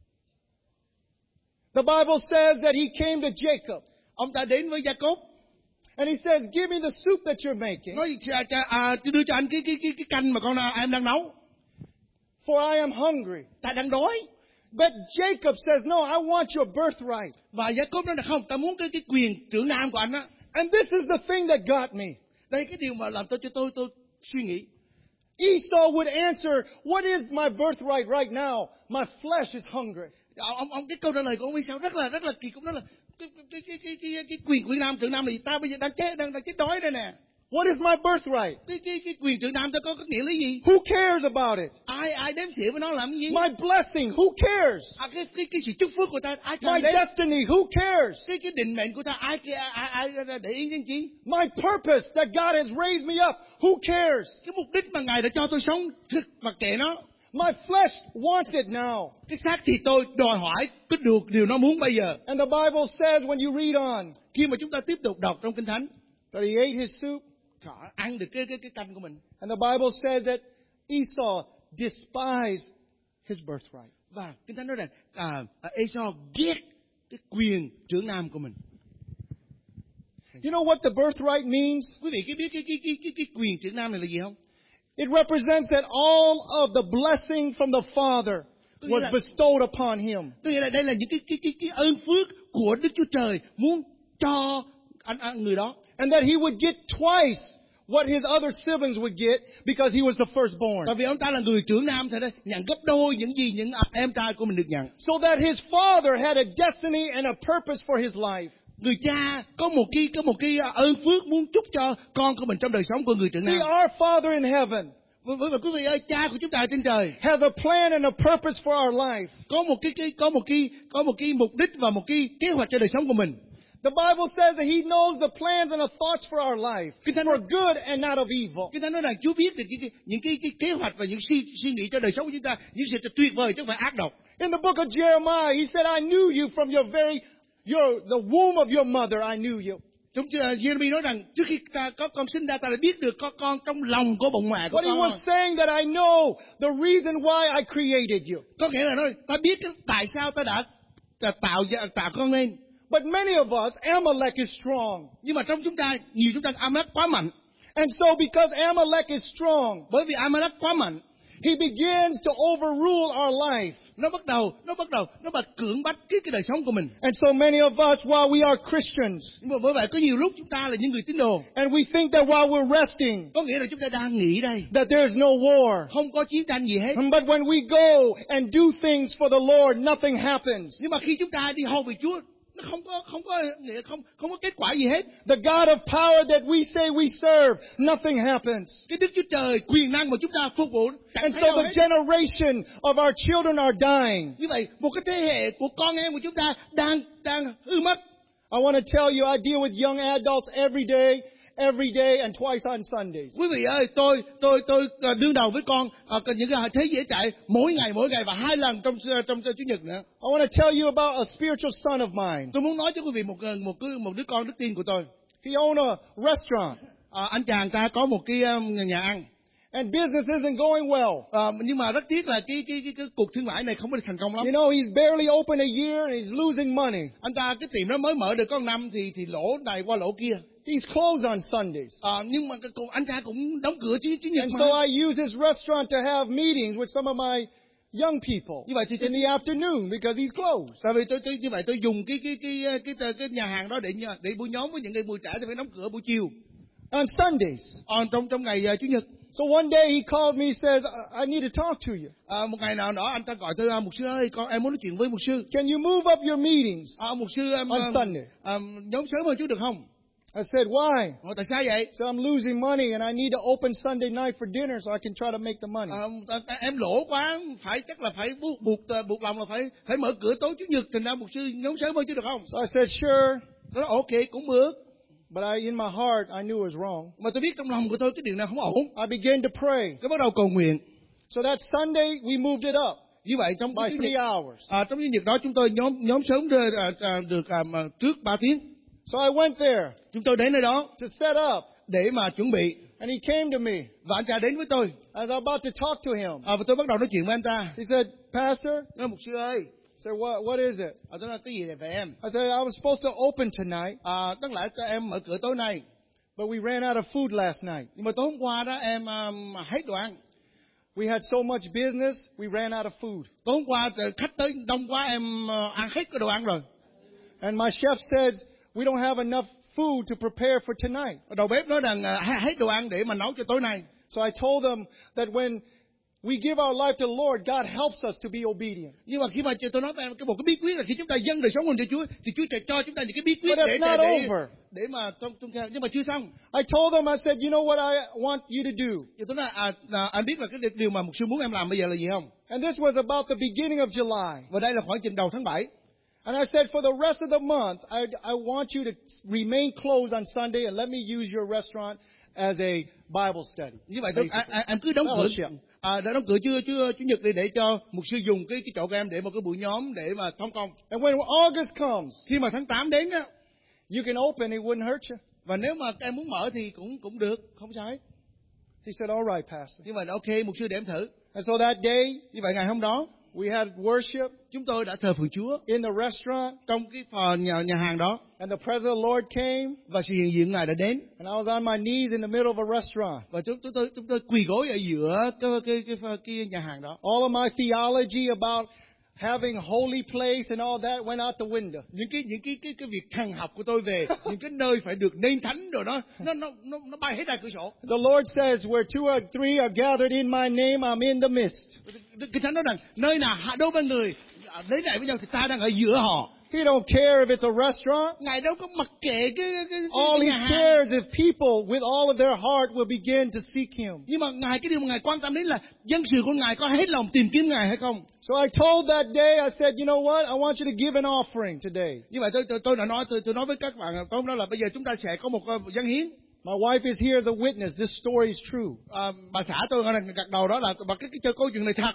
the Bible says that he came to Jacob. ông ta đến với Jacob. And he says, give me the soup that you're making, Nói à, à, à, đưa cho anh cái cái cái cái canh mà con à, em đang nấu. for I am hungry. Ta đang đói. But Jacob says, no, I want your birthright. Và Jacob nói là không, ta muốn cái cái quyền trưởng nam của anh á. And this is the thing that got me. Đây cái điều mà làm tôi cho tôi tôi suy nghĩ. Esau would answer, what is my birthright right now? My flesh is hungry. ông ông, ông cái câu trả lời của ông Esau rất là rất là kỳ cục, đó là cái cái cái cái cái, cái quyền quyền nam trưởng nam này ta bây giờ đang chết đang đang chết đói đây nè. What is my birthright? Cái cái cái quyền trưởng nam ta có có nghĩa lý gì? Who cares about it? Ai ai đếm xỉa với nó làm cái gì? My blessing, who cares? À, cái cái cái sự chúc phước của ta ai My cần đến? destiny, who cares? Cái cái định mệnh của ta ai ai ai, ai để ý đến chi? My purpose that God has raised me up, who cares? Cái mục đích mà Ngài đã cho tôi sống, thực mặc kệ nó. My flesh wants it now. Cái xác thì tôi đòi hỏi có được điều nó muốn bây giờ. And the Bible says when you read on Khi mà chúng ta tiếp tục đọc trong Kinh Thánh, that he ate his soup, họ ăn được cái cái cái canh của mình. and the Bible says that Esau despised his birthright. Và Kinh Thánh nói rằng à, Esau ghét cái quyền trưởng nam của mình. You know what the birthright means? Quý vị có biết cái cái cái cái, cái quyền trưởng nam này là gì không? It represents that all of the blessing from the Father was bestowed upon him. Tức là đây là những cái cái cái cái ơn phước của Đức Chúa Trời muốn cho anh, anh người đó. And that he would get twice what his other siblings would get because he was the firstborn. Tại vì ông ta là người trưởng nam, thì đây nhận gấp đôi những gì những em trai của mình được nhận. So that his father had a destiny and a purpose for his life. Người cha có một cái có một cái ơn phước muốn chúc cho con của mình trong đời sống của người trưởng nam. See, our Father in heaven Với với quý vị ơi, cha của chúng ta ở trên trời has a plan and a purpose for our life. có một cái cái có một cái có một cái mục đích và một cái kế hoạch cho đời sống của mình. The Bible says that he knows the plans and the thoughts for our life, Kinh Thánh for good and not of evil. Kinh Thánh nói rằng Chúa biết được cái, cái, những cái cái kế hoạch và những suy suy nghĩ cho đời sống của chúng ta, những sự tuyệt vời chứ không phải ác độc. In the book of Jeremiah, he said, I knew you from your very, your, the womb of your mother, I knew you. Trong Jeremy nói rằng trước khi ta có con sinh ra, ta đã biết được có con trong lòng của bụng mẹ của But he con. was saying that I know the reason why I created you. Có nghĩa là nói ta biết cái tại sao ta đã, đã tạo tạo con lên. But many of us, Amalek is strong. Nhưng mà trong chúng ta, nhiều chúng ta Amalek quá mạnh. And so because Amalek is strong, Bởi vì Amalek quá mạnh, he begins to overrule our life. nó bắt đầu, nó bắt đầu, nó bắt cưỡng bách cái cái đời sống của mình. And so many of us, while we are Christians, Nhưng mà bởi vậy có nhiều lúc chúng ta là những người tín đồ, and we think that while we're resting, có nghĩa là chúng ta đang nghỉ đây, that there is no war. không có chiến tranh gì hết. But when we go and do things for the Lord, nothing happens. Nhưng mà khi chúng ta đi hầu về Chúa, nó không có không có nghĩa không không có kết quả gì hết. The God of power that we say we serve, nothing happens. Cái Đức Chúa Trời quyền năng mà chúng ta phục vụ chẳng And thấy so đâu the hết. generation of our children are dying. Như vậy, một cái thế hệ của con em của chúng ta đang đang hư mất. I want to tell you, I deal with young adults every day, every day and twice on Sundays. Quý vị ơi, tôi tôi tôi à, đương đầu với con à, những cái thế giới chạy mỗi ngày mỗi ngày và hai lần trong trong, trong chủ nhật nữa. I want to tell you about a spiritual son of mine. Tôi muốn nói cho quý vị một một cái một đứa con đức tin của tôi. He owned a restaurant. À, anh chàng ta có một cái um, nhà ăn. And business isn't going well. À, nhưng mà rất tiếc là cái cái cái, cái cuộc thương mại này không có được thành công lắm. You know, he's barely open a year and he's losing money. Anh ta cái tiệm nó mới mở được có một năm thì thì lỗ này qua lỗ kia. He's closed on Sundays. À, nhưng mà cái, anh ta cũng đóng cửa chứ chứ nhật And mà. so I use his restaurant to have meetings with some of my young people Như vậy thì in the afternoon because he's closed. tại vì tôi, tôi như vậy tôi dùng cái cái cái cái cái, cái nhà hàng đó để để buổi nhóm với những người buổi trẻ thì phải đóng cửa buổi chiều. On Sundays. À, trong trong ngày uh, chủ nhật. So one day he called me, says, I need to talk to you. À, một ngày nào đó anh ta gọi tôi, mục sư ơi, con em muốn nói chuyện với mục sư. Can you move up your meetings À, mục sư um, on Sunday? Um, nhóm sớm hơn chút được không? I said, why? Hỏi tại sao vậy? So I'm losing money and I need to open Sunday night for dinner so I can try to make the money. À, em lỗ quá, phải chắc là phải buộc buộc buộc lòng là phải phải mở cửa tối chủ nhật, thành ra mục sư nhóm sớm hơn chút được không? So I said, sure. Nó nói ok, cũng được. But I, in my heart, I knew it was wrong. Mà tôi biết trong lòng của tôi cái điều này không ổn. I began to pray. Cái bắt đầu cầu nguyện. So that Sunday, we moved it up Như vậy trong by cái three nhật, hours. à, trong cái nhật đó chúng tôi nhóm nhóm sớm được, à, được à, mà trước ba tiếng. So I went there Chúng tôi đến nơi đó to set up. để mà chuẩn bị. And he came to me. Và anh ta đến với tôi. As I was about to talk to him, À, và tôi bắt đầu nói chuyện với anh ta. he said, Pastor, Nó nói mục sư ơi. I said, what, what is it? À, tôi nói cái gì này vậy em? I said, I was supposed to open tonight, À, tức là cho em mở cửa tối nay. but we ran out of food last night. Nhưng mà tối hôm qua đó em um, hết đồ ăn. We had so much business, we ran out of food. Tối hôm qua khách tới đông quá em uh, ăn hết cái đồ ăn rồi. And my chef said, we don't have enough food to prepare for tonight. Đầu bếp nói rằng uh, hết đồ ăn để mà nấu cho tối nay. So I told them that when we give our life to the Lord, God helps us to be obedient. Nhưng mà khi mà tôi nói về cái một cái bí quyết là khi chúng ta dâng đời sống mình cho Chúa thì Chúa sẽ cho chúng ta những cái bí quyết But that's để not để over. để mà tuân tuân theo. Nhưng mà chưa xong. I told them, I said, you know what I want you to do? Thì tôi nói à, à anh biết là cái điều mà mục sư muốn em làm bây giờ là gì không? And this was about the beginning of July. Và đây là khoảng chừng đầu tháng bảy. And I said, for the rest of the month, I, I want you to remain closed on Sunday and let me use your restaurant as a Bible study. Như vậy tôi, à, à, em cứ đóng cửa, à, đã đóng cửa chưa chưa chủ nhật đi để cho mục sư dùng cái cái chỗ của em để một cái buổi nhóm để mà thông công. And when August comes, khi mà tháng tám đến á, you can open, it wouldn't hurt you. Và nếu mà em muốn mở thì cũng cũng được, không sao hết. He said, all right, Pastor. Như vậy là ok, mục sư để em thử. And so that day, như vậy ngày hôm đó, we had worship. Chúng tôi đã thờ phượng Chúa in the restaurant. Trong cái phòng nhà nhà hàng đó. And the presence of the Lord came. Và sự hiện diện Ngài đã đến. And I was on my knees in the middle of a restaurant. Và chúng chúng tôi chúng tôi quỳ gối ở giữa cái cái cái cái, cái nhà hàng đó. All of my theology about having holy place and all that went out the window. Những cái những cái cái cái việc thần học của tôi về những cái nơi phải được nên thánh rồi đó, nó nó nó nó bay hết ra cửa sổ. The Lord says, where two or three are gathered in my name, I'm in the midst. Kinh Thánh nói rằng nơi nào hạ đôi ba người lấy lại với nhau thì ta đang ở giữa họ. He don't care if it's a restaurant. Ngài đâu có mặc kệ cái cái, cái all cái he cares if people with all of their heart will begin to seek him. Nhưng mà Ngài cái điều mà Ngài quan tâm đến là dân sự của Ngài có hết lòng tìm kiếm Ngài hay không. So I told that day, I said, you know what? I want you to give an offering today. Như vậy tôi tôi tôi đã nói tôi tôi nói với các bạn hôm đó là bây giờ chúng ta sẽ có một dân hiến. My wife is here as a witness. This story is true. À, bà xã tôi ở gật đầu đó là bà cái cái câu chuyện này thật.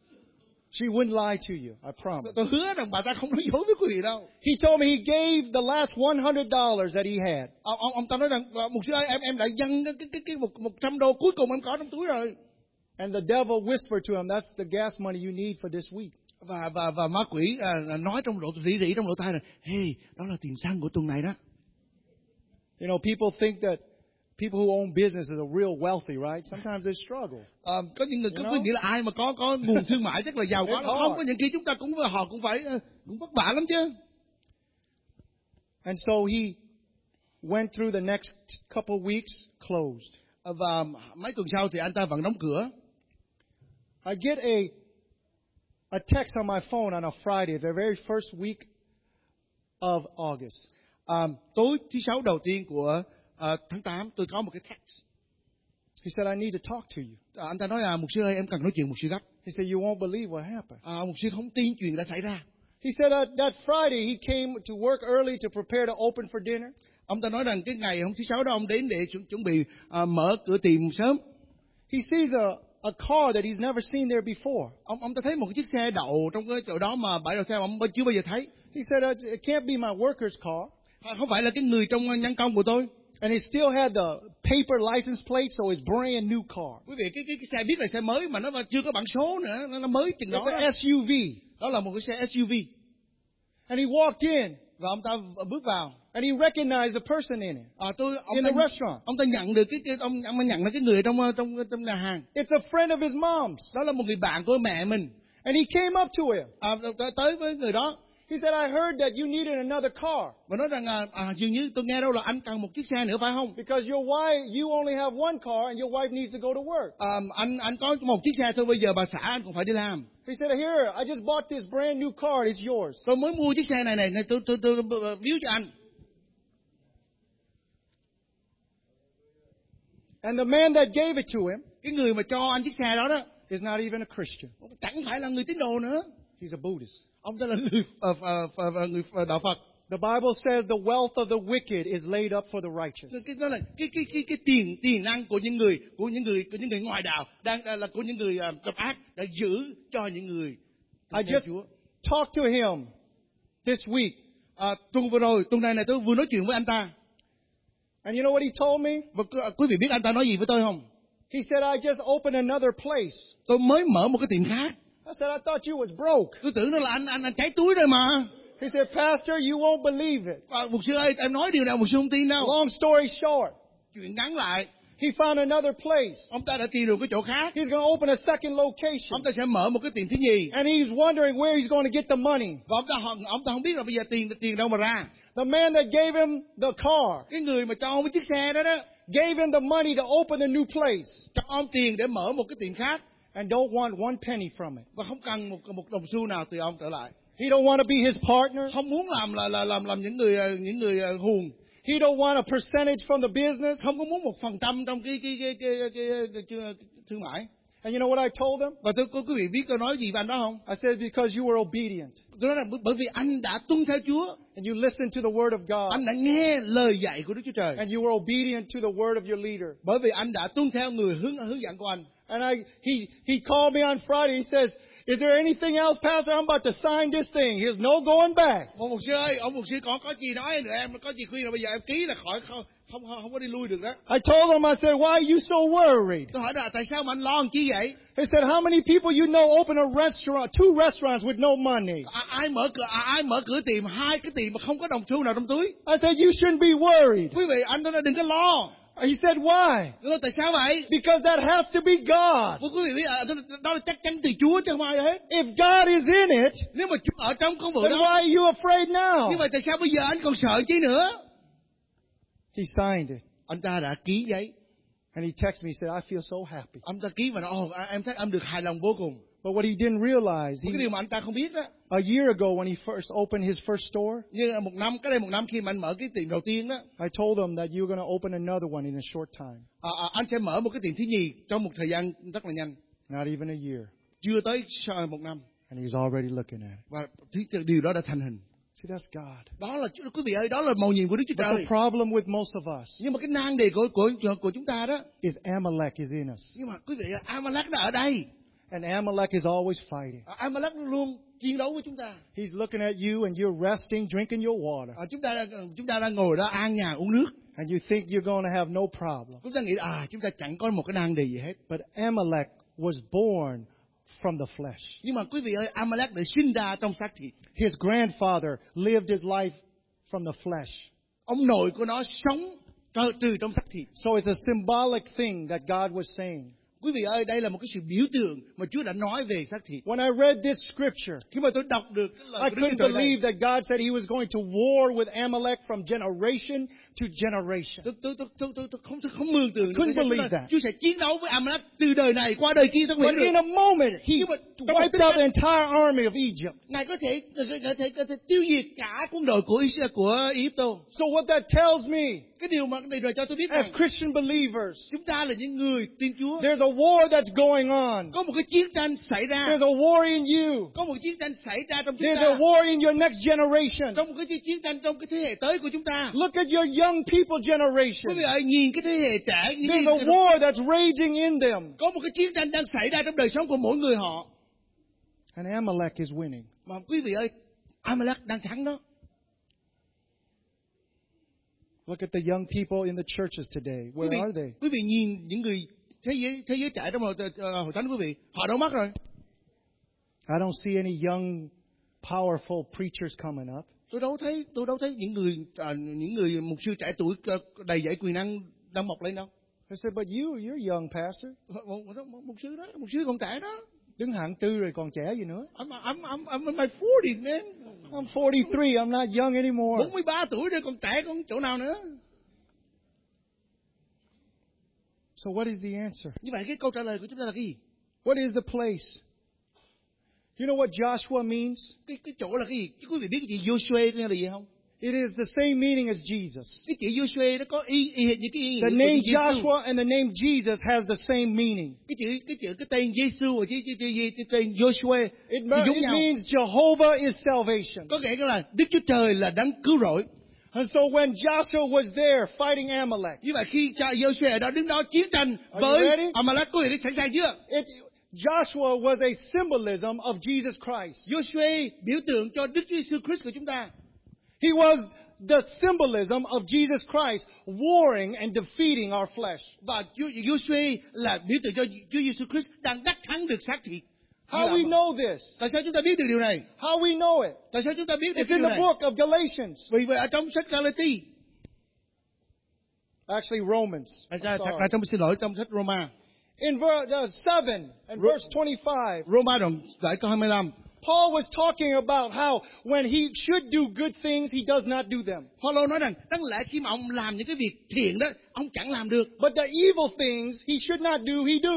She wouldn't lie to you, I promise. Tôi hứa rằng bà ta không nói dối với quý vị đâu. He told me he gave the last one hundred dollars that he had. Ông ông ông ta nói rằng mục sư ơi, em em đã dâng cái cái cái một một trăm đô cuối cùng em có trong túi rồi. And the devil whispered to him, "That's the gas money you need for this week." Và và và ma quỷ à, nói trong lỗ rỉ rỉ trong lỗ tai là, hey, đó là tiền xăng của tuần này đó. You know, people think that people who own businesses are real wealthy, right? Sometimes they struggle. À, có những người có nghĩ là ai mà có có nguồn thương mại chắc là giàu có, không có những khi chúng ta cũng họ cũng phải cũng vất vả lắm chứ. And so he went through the next couple weeks closed. Và mấy tuần sau thì anh ta vẫn đóng cửa. I get a a text on my phone on a Friday, the very first week of August. À, tối thứ sáu đầu tiên của uh, tháng tám tôi có một cái text. He said, I need to talk to you. À, anh ta nói là mục sư ơi, em cần nói chuyện mục sư gấp. He said, you won't believe what happened. À, mục sư không tin chuyện đã xảy ra. He said uh, that Friday he came to work early to prepare to open for dinner. Ông ta nói rằng cái ngày hôm thứ sáu đó ông đến để chuẩn bị uh, mở cửa tiệm sớm. He sees a a car that he's never seen there before. Ông ông ta thấy một cái chiếc xe đậu trong cái chỗ đó mà bãi đậu xe ông chưa bao giờ thấy. He said uh, it can't be my worker's car. À, không phải là cái người trong nhân công của tôi. And he still had the paper license plate, so it's brand new car. Quý vị, cái cái, cái xe biết là xe mới mà nó chưa có bản số nữa, nó, nó mới chừng đó. It's an S U V. Đó là một cái xe S U V. And he walked in. Và ông ta bước vào. And he recognized the person in it. À, tôi ông in ta, the restaurant. Ông ta nhận được cái, cái ông ông ta nhận được cái người trong trong trong nhà hàng. It's a friend of his mom's. Đó là một người bạn của mẹ mình. And he came up to him. À, tới với người đó. He said, I heard that you needed another car. Và nói rằng à, à, dường như tôi nghe đâu là anh cần một chiếc xe nữa phải không? Because your wife, you only have one car, and your wife needs to go to work. À, anh anh có một chiếc xe thôi, bây giờ bà xã anh cũng phải đi làm. He said, here, I just bought this brand new car. It's yours. Tôi mới mua chiếc xe này này, tôi tôi tôi, tôi biếu cho anh. And the man that gave it to him, cái người mà cho anh chiếc xe đó đó, is not even a Christian. Chẳng phải là người tín đồ nữa. He's a Buddhist. Ông ta là người uh, uh, người đạo Phật. The Bible says the wealth of the wicked is laid up for the righteous. Cái đó là cái cái cái cái tiền tiền năng của những người của những người của những người ngoại đạo đang là của những người uh, độc ác đã giữ cho những người. I just Chúa. talked to him this week. À, tuần vừa rồi, tuần này này tôi vừa nói chuyện với anh ta. And you know what he told me? Và quý vị biết anh ta nói gì với tôi không? He said, I just opened another place. Tôi mới mở một cái tiệm khác. I said, I thought you was broke. Tôi tưởng nó là anh anh anh cháy túi rồi mà. He said, Pastor, you won't believe it. À, mục sư ơi, em nói điều nào mục sư không tin đâu. Long story short. Chuyện ngắn lại. He found another place. Ông ta đã tìm được cái chỗ khác. He's going to open a second location. Ông ta sẽ mở một cái tiệm thứ nhì. And he's wondering where he's going to get the money. Và ông ta ông ta không biết là bây giờ tiền tiền đâu mà ra. The man that gave him the car, cái người mà cho ông cái chiếc xe đó đó, gave him the money to open the new place. Cho ông tiền để mở một cái tiệm khác. and don't want one penny from it. và không cần một một đồng xu nào từ ông trở lại. He don't want to be his partner. Không muốn làm là là làm làm những người những người hùn. He don't want a percentage from the business. Không có muốn một phần trăm trong cái cái cái cái, cái, cái, cái thương mại. And you know what I told him? Và tôi có quý vị biết tôi nói gì với anh đó không? I said, because you were obedient. Tôi nói là bởi vì anh đã tuân theo Chúa. And you listened to the word of God. Anh đã nghe lời dạy của Đức Chúa Trời. And you were obedient to the word of your leader. Bởi vì anh đã tuân theo người hướng hướng dẫn của anh. And I, he, he called me on Friday. He says, is there anything else, Pastor? I'm about to sign this thing. There's no going back. Ông mục sư ơi, ông mục sư có có gì nói nữa em, có gì khuyên là bây giờ em ký là khỏi không không không, không có đi lui được đó. I told him, I said, why are you so worried? Tôi hỏi là tại sao mà anh lo làm chi vậy? He said, how many people you know open a restaurant, two restaurants with no money? À, ai mở cửa à, ai mở cửa tiệm hai cái tiệm mà không có đồng xu nào trong túi? I said, you shouldn't be worried. Quý vị, anh nói đừng có lo. He said, why? Tôi nói tại sao vậy? Because that has to be God. Quý vị biết à, đó là chắc chắn từ Chúa chứ không ai hết. If God is in it, Nếu mà Chúa ở trong công vụ then đó, why are you afraid now? như vậy tại sao bây giờ anh còn sợ chi nữa? He signed it. Anh ta đã ký giấy. And he texted me, he said, I feel so happy. Anh ta ký và nói, ồ, em thấy em được hài lòng vô cùng. But what he didn't realize, Một cái he, điều mà anh ta không biết đó. a year ago when he first opened his first store, Như là một năm, cái đây một năm khi mà anh mở cái tiệm đầu tiên đó, I told him that you're going to open another one in a short time. à, à, anh sẽ mở một cái tiệm thứ nhì trong một thời gian rất là nhanh, Not even a year. chưa tới sau một năm, And he's already looking at it. và thứ- điều đó đã thành hình. See, that's God. Đó là quý vị ơi, đó là mầu nhiệm của Đức Chúa But the Trời. problem with most of us Nhưng mà cái nan đề của của của chúng ta đó, is Amalek is in us. nhưng mà quý vị, Amalek đã ở đây. And Amalek is always fighting. À, Amalek luôn chiến đấu với chúng ta. He's looking at you and you're resting, drinking your water. À, chúng ta đang- chúng ta đang ngồi đó an nhàn uống nước. And you think you're going to have no problem. Chúng ta nghĩ à chúng ta chẳng có một cái nan đề gì hết. But Amalek was born from the flesh. Nhưng mà quý vị ơi, Amalek đã sinh ra trong xác thịt. His grandfather lived his life from the flesh. Ông nội của nó sống từ, từ trong xác thịt. So it's a symbolic thing that God was saying. Quý vị ơi, đây là một cái sự biểu tượng mà Chúa đã nói về xác thịt. When I read this scripture, Khi mà tôi đọc được cái lời I của Đức Chúa couldn't Trời này, believe that God said he was going to war with Amalek from generation to generation. tôi tôi tôi tôi tôi, tôi không tôi không mường tượng được. Couldn't Tại sao Chúa believe nói, that. Chúa sẽ chiến đấu với Amalek từ đời này qua đời kia, tôi không But hiểu in được. a moment, he Nhưng mà trong một wiped tích out tắc, the entire army of Egypt. Ngài có thể có thể, có thể có thể tiêu diệt cả quân đội của Israel của Egypto. So what that tells me, Cái điều mà cái điều này cho tôi biết as rằng Christian believers, chúng ta là những người tin Chúa. there's a war that's going on. Có một cái chiến tranh xảy ra. There's a war in you. Có một chiến tranh xảy ra trong chúng There's a ta. war in your next generation. Trong một cái chiến tranh trong cái thế hệ tới của chúng ta. Look at your young people Quý generation. vị ơi, nhìn cái thế hệ trẻ, nhìn There's a war that's raging in them. có một cái chiến tranh đang xảy ra trong đời sống của mỗi người họ. And Amalek is winning. Mà quý vị ơi, Amalek đang thắng đó. Look at the young people in the churches today. Quý Where vị, are they? quý vị nhìn những người thế giới thế giới trẻ trong hội, uh, hội thánh, quý vị, họ đâu mất rồi. I don't see any young, powerful preachers coming up. Tôi đâu thấy, tôi đâu thấy những người à, những người mục sư trẻ tuổi uh, đầy dẫy quyền năng đang mọc lên đâu. I said, but you, you're young, pastor. Một, một, một, mục sư đó, mục sư còn trẻ đó. Đứng hạng tư rồi còn trẻ gì nữa. I'm, I'm, I'm, I'm in my forties, man. I'm forty-three. I'm not young anymore. bốn mươi ba tuổi rồi còn trẻ còn chỗ nào nữa. So what is the answer? Như vậy cái câu trả lời của chúng ta là cái gì? What is the place? You know what Joshua means? Cái cái chỗ là cái gì? Chứ quý vị biết cái chữ Joshua có nghĩa là gì không? It is the same meaning as Jesus. Cái chữ Joshua nó có y y hệt như cái ý The nghĩa name của chữ Giêsu. Joshua and the name Jesus has the same meaning. Cái chữ cái chữ cái tên Giêsu và cái, cái, cái, cái tên Joshua It, thì giống it nhau. means Jehovah is salvation. Có nghĩa là Đức Chúa Trời là đấng cứu rỗi. And so when Joshua was there fighting Amalek, Như vậy khi cha Joshua ở đó đứng đó chiến tranh Are you với ready? Amalek, quý vị đã sẵn sàng chưa? it, Joshua was a symbolism of Jesus Christ. Joshua biểu tượng cho Đức Chúa Giêsu Christ của chúng ta. He was the symbolism of Jesus Christ warring and defeating our flesh. Và Chúa Joshua là biểu tượng cho Chúa Giêsu Christ đang đắc thắng được xác thịt. How we know this? Tại sao chúng ta biết được điều này? How we know it? Tại sao chúng ta biết được It's điều in the này? book of Galatians. Vì vậy ở trong sách Galati, Actually, Romans. I'm thật sorry. là trong xin lỗi trong sách Roma, In verse uh, seven and Ro- verse twenty-five, Roma đoạn bảy câu hai mươi lăm. Paul was talking about how when he should do good things, he does not do them. Paulo nói rằng đáng lẽ khi mà ông làm những cái việc thiện đó, ông chẳng làm được. But the evil things he should not do, he do.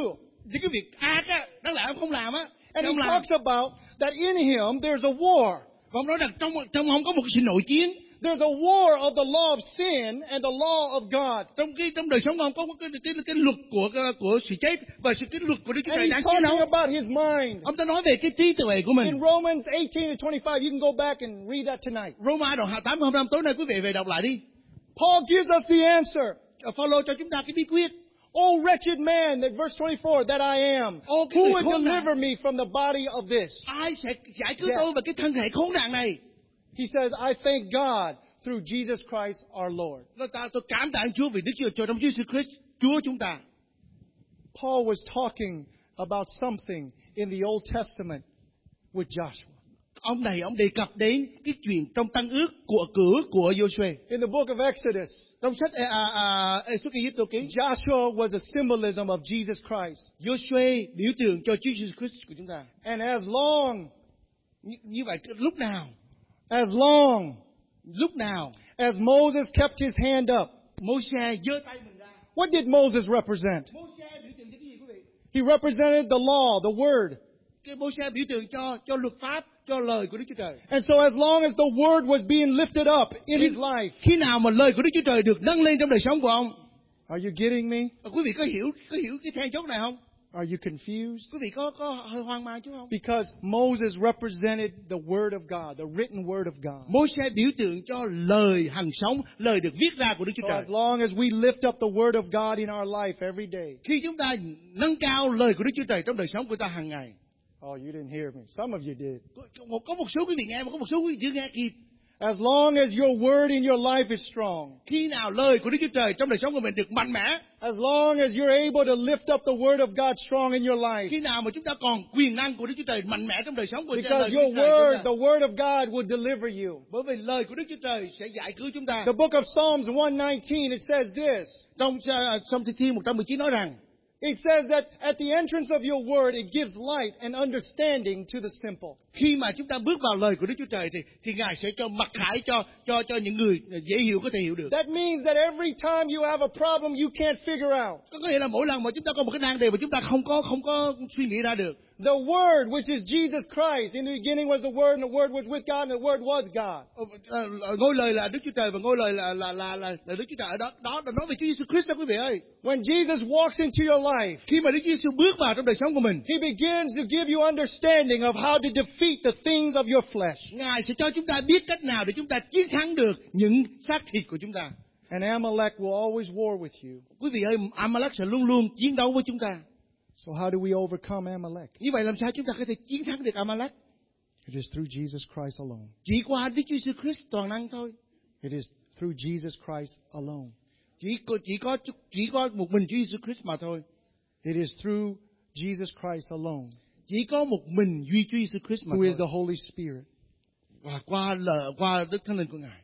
những cái việc ác á, đáng lẽ ông không làm á, And ông he làm. talks about that in him there's a war. Và ông nói rằng trong trong ông có một sự nội chiến. There's a war of the law of sin and the law of God. Trong cái trong đời sống của ông có cái cái cái, cái luật của của sự chết và sự cái luật của Đức Chúa And Trời he's đang chiến talking đấu. about his mind. Ông ta nói về cái trí tuệ của mình. In Romans eighteen and twenty-five, you can go back and read that tonight. Roma đoạn tám hôm năm tối nay quý vị về đọc lại đi. Paul gives us the answer. Phaolô cho chúng ta cái bí quyết. Oh wretched man, that verse twenty-four, that I am. Ô, cái Who người would khốn nạn. deliver me from the body of this? Ai sẽ giải cứu Yeah. tôi về cái thân thể khốn nạn này? He says, I thank God through Jesus Christ our Lord. Tôi ta tôi cảm tạ Chúa vì Đức Chúa Trời trong Chúa Jesus Christ, Chúa chúng ta. Paul was talking about something in the Old Testament with Joshua. Ông này ông đề cập đến cái chuyện trong Tăng ước của cửa của Giô-suê. In the book of Exodus, Trong sách à, à, à, Xuất Ai Cập ký, Joshua was a symbolism of Jesus Christ. Giô-suê biểu tượng cho Chúa Jesus Christ của chúng ta. And as long, Như, như vậy lúc nào, as long lúc nào as Moses kept his hand up, Mô-se giơ tay mình ra. what did Moses represent? Mô-se biểu tượng cho cái gì quý vị? He represented the law, the word. Cái Mô-se biểu tượng cho cho luật pháp, cho lời của Đức Chúa Trời. And so as long as the word was being lifted up in his life, Khi nào mà lời của Đức Chúa Trời được nâng lên trong đời sống của ông? are you getting me? Quý vị có hiểu có hiểu cái then chốt này không? Are you confused? Quý vị có có hơi hoang mang chứ không? Because Moses represented the word of God, the written word of God. Mô-se biểu tượng cho lời hằng sống, lời được viết ra của Đức Chúa So Trời. as long as we lift up the word of God in our life every day. Khi chúng ta nâng cao lời của Đức Chúa Trời trong đời sống của ta hàng ngày. Oh, you didn't hear me. Some of you did. Có, một- có một số quý vị nghe mà có một số quý vị chưa nghe kịp. As long as your word in your life is strong, Khi nào lời của Đức Chúa Trời trong đời sống của mình được mạnh mẽ, as long as you're able to lift up the word of God strong in your life, khi nào mà chúng ta còn quyền năng của Đức Chúa Trời mạnh mẽ trong đời sống của because lời của your Đức Chúa Trời word, chúng ta. the word of God will deliver you. Bởi vì lời của Đức Chúa Trời sẽ giải cứu chúng ta. The book of Psalms one nineteen, it says this. Trong uh, Psalm Thi Thiên một trăm mười chín nói rằng, It says that at the entrance of your word, it gives light and understanding to the simple. khi mà chúng ta bước vào lời của Đức Chúa Trời thì thì Ngài sẽ cho mặc khải cho cho cho những người dễ hiểu có thể hiểu được. That means that every time you have a problem you can't figure out, Có nghĩa là mỗi lần mà chúng ta có một cái nan đề mà chúng ta không có không có suy nghĩ ra được. the word, which is Jesus Christ, in the beginning was the word, and the word was with God, and the word was God. Ờ, ờ, ngôi lời là Đức Chúa Trời và ngôi lời là là là là, là Đức Chúa Trời ở đó đó là nói về Chúa Giêsu Christ đó quý vị ơi. When Jesus walks into your life, Khi mà Đức Chúa Giêsu bước vào trong đời sống của mình, He begins to give you understanding of how to defeat the things of your flesh. Ngài sẽ cho chúng ta biết cách nào để chúng ta chiến thắng được những xác thịt của chúng ta. And Amalek will always war with you. Quý vị ơi, Amalek sẽ luôn luôn chiến đấu với chúng ta. So how do we overcome Amalek? Như vậy làm sao chúng ta có thể chiến thắng được Amalek? It is through Jesus Christ alone. Chỉ qua Đức Chúa Giêsu Christ toàn năng thôi. It is through Jesus Christ alone. Chỉ có chỉ có chỉ có một mình Chúa Giêsu Christ mà thôi. It is through Jesus Christ alone, Chỉ có một mình duy Chúa Giêsu Christ mà who is thôi. the Holy Spirit. Và qua lời qua Đức Thánh Linh của Ngài.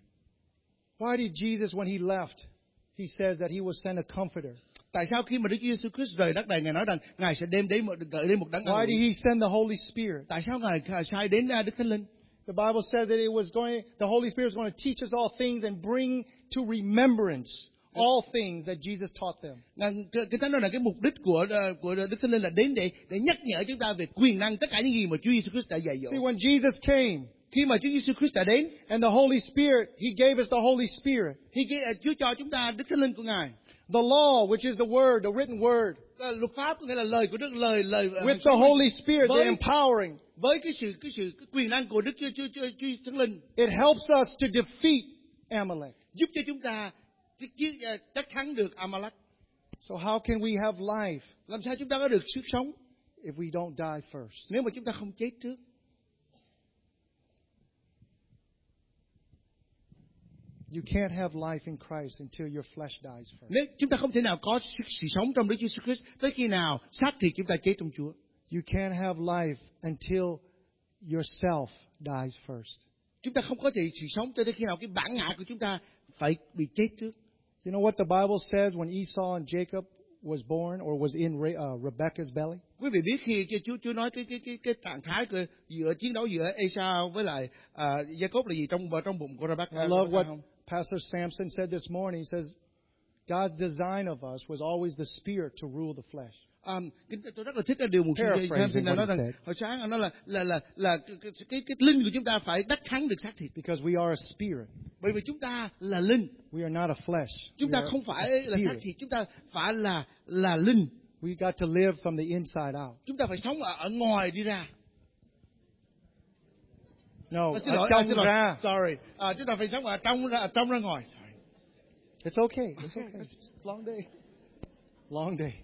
Why did Jesus, when He left, He says that He will send a comforter? Tại sao khi mà Đức Chúa Giêsu Christ rời đất này, Ngài nói rằng Ngài sẽ đem đến một gửi đến một đấng Why an did ủi? He send the Holy Spirit? Tại sao Ngài Ngài sai đến uh, Đức Thánh Linh? The Bible says that it was going, the Holy Spirit is going to teach us all things and bring to remembrance all things that Jesus taught them. Ngài, cái, cái thánh nói là cái mục đích của uh, của Đức Thánh Linh là đến để để nhắc nhở chúng ta về quyền năng tất cả những gì mà Chúa Giêsu Christ đã dạy dỗ. See, when Jesus came Khi mà Chúa Giêsu Christ đã đến, and the Holy Spirit, He gave us the Holy Spirit. thì cái, uh, Chúa cho chúng ta Đức Thánh Linh của Ngài. The law, which is the word, the written word, Uh, luật pháp có nghĩa là lời của Đức lời lời uh, with the Holy Spirit, the Với- empowering. với cái sự cái sự cái quyền năng của Đức Chúa Chúa Chúa, Chúa Thánh Linh It helps us to defeat Amalek. giúp cho chúng ta chiến- chiến- uh, chắc thắng được Amalek. So how can we have life Làm sao chúng ta có được sức sống if we don't die first? nếu mà chúng ta không chết trước? You can't have life in Christ until your flesh dies first. Nếu chúng ta không thể nào có sự, sự sống trong Đức Giêsu Christ tới khi nào xác thịt chúng ta chết trong Chúa. You can't have life until yourself dies first. Chúng ta không có thể sự sống tới khi nào cái bản ngã của chúng ta phải bị chết trước. You know what the Bible says when Esau and Jacob was born or was in Re- uh, Rebecca's belly? Quý vị biết khi cái Chúa Chúa nói cái cái cái cái trạng thái của giữa chiến đấu giữa Esau với lại uh, Jacob là gì trong trong bụng của Rebecca? I love what không? Pastor Samson said this morning. He says, God's design of us was always the spirit to rule the flesh. Um, tôi rất là thích cái điều một Paraphrasing sinh what nói he rằng said. hồi sáng anh nói là là là là cái, cái cái cái linh của chúng ta phải đắc thắng được xác thịt, Because we are a spirit. bởi vì chúng ta là linh, We are not a flesh. chúng We ta are không a phải là xác spirit. thịt, chúng ta phải là là linh. We got to live from the inside out. Chúng ta phải sống ở, ở ngoài đi ra. No, À, xin ở lỗi, à, trong xin lỗi. ra. Sorry, à, chúng ta phải sống ở trong ra, ở trong ra ngoài. Sorry. It's okay. It's okay. It's just a long day. Long day.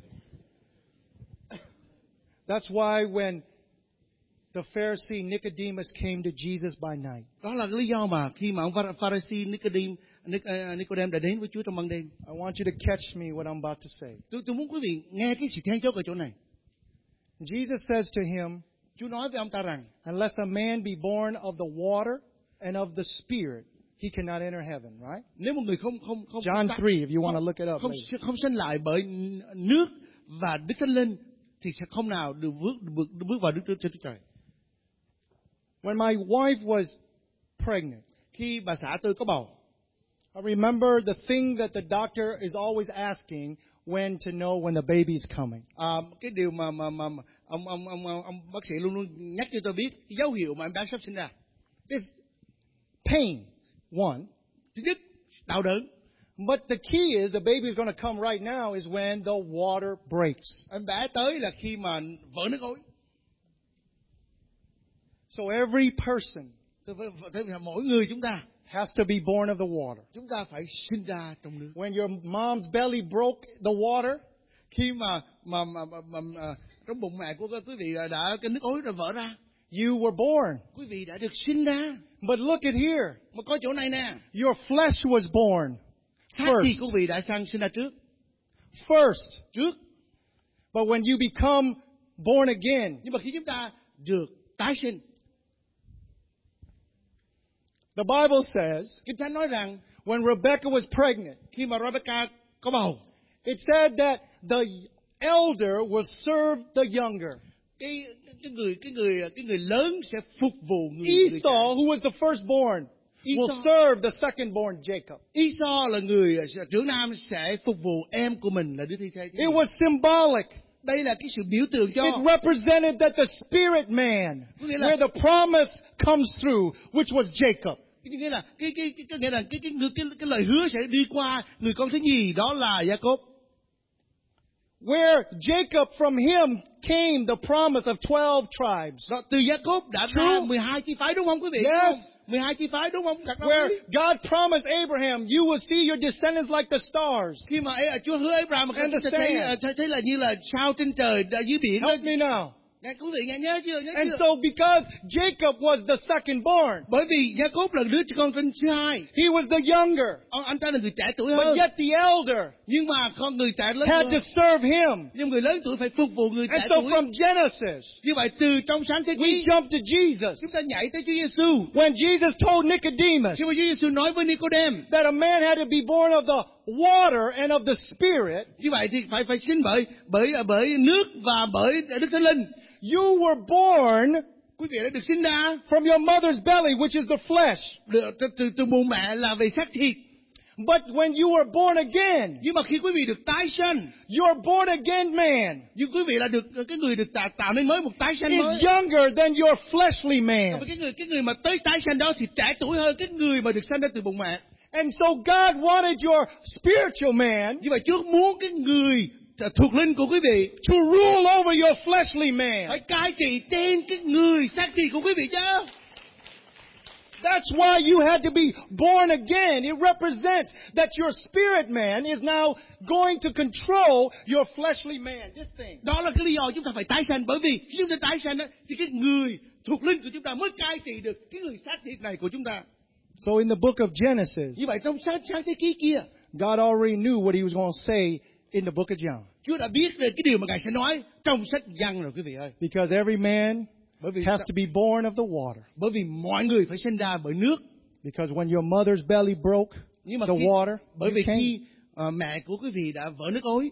That's why when the Pharisee Nicodemus came to Jesus by night, Đó là cái lý do mà khi mà ông Phar- Pharisee Nicodem Nic- uh, Nicodem đã đến với Chúa trong ban đêm. I want you to catch me what I'm about to say. Tôi tôi muốn quý vị nghe cái sự then chốt ở chỗ này. Jesus says to him, Chúa nói với ông ta rằng unless a man be born of the water and of the Spirit, he cannot enter heaven, right? nếu một người không không không John không, three, if you want to không, look it up không, later. không sinh lại bởi nước và Đức Thánh Linh thì sẽ không nào được bước bước, bước vào Đức Chúa Trời. When my wife was pregnant, Khi bà xã tôi có bầu, I remember the thing that the doctor is always asking when to know when the baby's coming. à, cái điều mà mà mà mà ông ông ông ông, ông bác sĩ luôn luôn nhắc cho tôi biết cái dấu hiệu mà em bé sắp sinh ra. It's pain, one. Thứ nhất, đau đớn. But the key is the baby is going to come right now is when the water breaks. Em bé tới là khi mà vỡ nước ối. So every person Tôi phải, phải, phải, mỗi người chúng ta has to be born of the water. chúng ta phải sinh ra trong nước. When your mom's belly broke the water, Khi mà mà mà, mà, mà, mà trong bụng mẹ của quý vị đã cái nước ối đã vỡ ra, you were born. quý vị đã được sinh ra. But look at here. Mà có chỗ này nè, Your flesh was born xác thì quý first. vị đã sang sinh ra trước, First. trước. But when you become born again, Nhưng mà khi chúng ta được tái sinh, the Bible says, Kinh Thánh nói rằng when Rebecca was pregnant, khi mà Rebecca có bầu, it said that the elder will serve the younger. cái cái người cái người cái người lớn sẽ phục vụ người, người trẻ. Esau, who was the firstborn, will Esau. serve the secondborn Jacob. Esau là người trưởng nam sẽ phục vụ em của mình là đứa thi thế. It was symbolic. Đây là cái sự biểu tượng cho It represented that the spirit man, Có nghĩa là- where the promise comes through, which was Jacob. cái nghĩa là cái cái cái, cái nghĩa là cái cái cái cái, cái lời hứa sẽ đi qua người con thứ nhì, đó là Jacob. Where Jacob, from him came the promise of twelve tribes. Đó, từ Jacob đã True. ra mười hai chi phái đúng không quý vị? Yes. Đúng không? mười hai chi phái đúng không? Thật đó Where quý. God promised Abraham, you will see your descendants like the stars. Khi mà ấy, Chúa hứa Abraham mà các Understand. sẽ thấy, ờ, thấy thấy là như là sao trên trời đã dưới biển đó. Help me now. Nghe quý vị nghe nhớ chưa? Nhớ And chưa? so because Jacob was the secondborn, Bởi vì Jacob là đứa con thứ hai, he was the younger. ông anh ta là người trẻ tuổi But hơn. yet the elder Nhưng mà con người trẻ lớn had hơn. to serve him. Nhưng người lớn tuổi phải phục vụ người And trẻ so tuổi. from Genesis, Như vậy từ trong sáng thế we ký, jump to Jesus. chúng ta nhảy tới Chúa Giêsu. When Jesus told Nicodemus Khi mà Chúa Giêsu nói với Nicodem, that a man had to be born of the water and of the Spirit, như vậy thì phải phải sinh bởi bởi bởi nước và bởi Đức Thánh Linh. you were born Quý vị đã được sinh ra from your mother's belly, which is the flesh. được, từ, từ từ bụng mẹ là về xác thịt. But when you were born again, Nhưng mà khi quý vị được tái sanh, your born again man nhưng quý vị là được cái người được tạo, tạo nên mới một tái sanh is mới. younger than your fleshly Và man. cái người cái người mà tới tái sanh đó thì trẻ tuổi hơn cái người mà được sanh ra từ bụng mẹ. And so God wanted your spiritual man Như vậy Chúa muốn cái người thuộc linh của quý vị to rule over your fleshly man. phải cai trị trên cái người xác thịt của quý vị chứ. That's why you had to be born again. It represents that your spirit man is now going to control your fleshly man. This thing. Đó là cái lý do chúng ta phải tái sanh, bởi vì khi chúng ta tái sanh đó, thì cái người thuộc linh của chúng ta mới cai trị được cái người xác thịt này của chúng ta. So in the book of Genesis, Như vậy trong sáng sáng thế ký kia, God already knew what he was going to say in the book of John. Chúa đã biết về cái điều mà Ngài sẽ nói trong sách Giăng rồi quý vị ơi. Because every man Bởi vì has to be born of the water. bởi vì mọi người phải sinh ra bởi nước. Because when your mother's belly broke Nhưng mà the khi, water, bởi you vì came. khi ờ, mẹ của quý vị đã vỡ nước ối,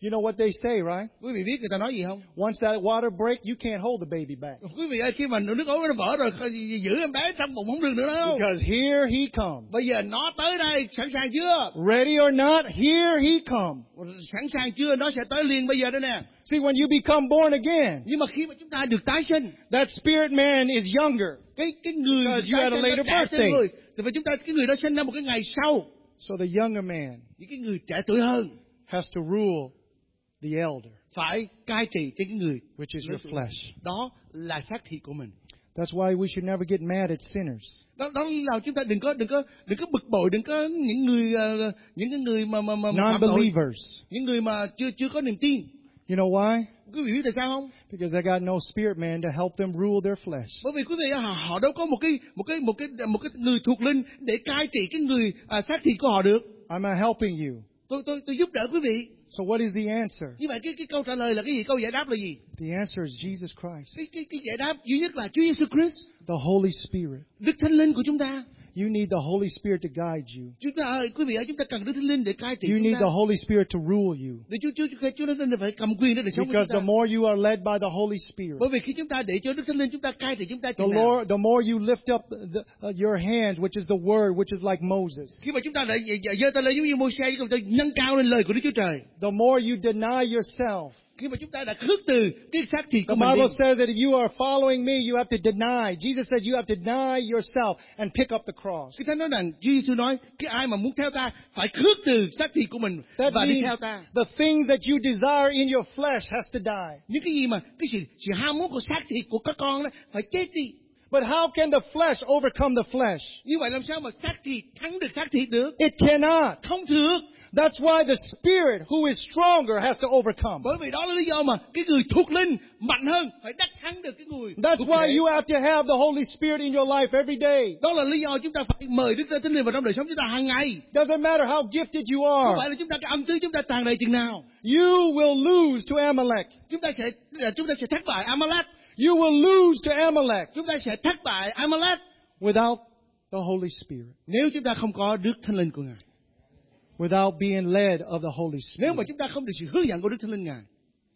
You know what they say, right? Quý vị biết người ta nói gì không? Once that water break, you can't hold the baby back. Quý vị ơi, khi mà nước ối nó vỡ rồi, giữ em bé trong bụng không được nữa đâu. Because here he comes. Bây giờ nó tới đây, sẵn sàng chưa? Ready or not, here he comes. Sẵn sàng chưa? Nó sẽ tới liền bây giờ đây nè. See, when you become born again, Nhưng mà khi mà chúng ta được tái sinh, that spirit man is younger. cái cái người Because you had a tái sinh later nó trẻ birthday. tuổi, thì phải chúng ta cái người đó sinh ra một cái ngày sau. So the younger man Những cái người trẻ tuổi hơn has to rule the elder, phải cai trị trên cái người which is your flesh. đó là xác thịt của mình. That's why we should never get mad at sinners. Đó đó là chúng ta đừng có đừng có đừng có bực bội, đừng có những người uh, những cái người mà mà mà phạm tội, Non-believers. những người mà chưa chưa có niềm tin. You know why? Quý vị biết tại sao không? Because they got no spirit man to help them rule their flesh. Bởi vì quý vị họ, họ đâu có một cái một cái một cái một cái người thuộc linh để cai trị cái người à, xác thịt của họ được. I'm helping you. Tôi tôi tôi giúp đỡ quý vị. So what is the answer? Như vậy cái cái câu trả lời là cái gì? Câu giải đáp là gì? The answer is Jesus Christ, Cái cái cái giải đáp duy nhất là Chúa Giêsu Christ, the Holy Spirit. Đức Thánh Linh của chúng ta. You need the Holy Spirit to guide you. Chúng ta ơi, quý vị ơi, chúng ta cần Đức Thánh Linh để cai trị You chúng need ta. the Holy Spirit to rule you. Để Chúa Chúa Chúa Chúa Thánh Linh phải cầm quyền để để sống với Because chúng the ta. more you are led by the Holy Spirit, Bởi vì khi chúng ta để cho Đức Thánh Linh chúng ta cai trị chúng ta the chừng nào, Lord, the more you lift up the, uh, your hand, which is the word, which is like Moses, khi mà chúng ta lại giơ tay lên giống như Môi-se, chúng ta nâng cao lên lời của Đức Chúa Trời. the more you deny yourself. Khi mà chúng ta đã khước từ cái xác thịt The của mình Bible đi. says that if you are following me, you have to deny. Jesus said you have to deny yourself and pick up the cross. Cái Thánh nói rằng Chúa Giêsu nói cái ai mà muốn theo ta phải khước từ xác thịt của mình That và đi means theo ta. the things that you desire in your flesh has to die. Những cái gì mà cái sự sự ham muốn của xác thịt của các con đó phải chết đi. But how can the flesh overcome the flesh? Như vậy làm sao mà xác thịt thắng được xác thịt được? It cannot. Không được. That's why the spirit who is stronger has to overcome. Bởi vì đó là lý do mà cái người thuộc linh mạnh hơn phải đắc thắng được cái người. That's thuộc why thể. you have to have the Holy Spirit in your life every day. Đó là lý do chúng ta phải mời Đức Thánh Linh vào trong đời sống chúng ta hàng ngày. Doesn't matter how gifted you Không are. phải là chúng ta cái ân tứ chúng ta tràn đầy chừng nào. You will lose to Amalek. Chúng ta sẽ chúng ta sẽ thất bại Amalek. You will lose to Amalek Chúng ta sẽ thất bại Amalek without the Holy Spirit. nếu chúng ta không có Đức Thánh Linh của Ngài. Without being led of the Holy Nếu mà Spirit. chúng ta không được sự hướng dẫn của Đức Thánh Linh Ngài.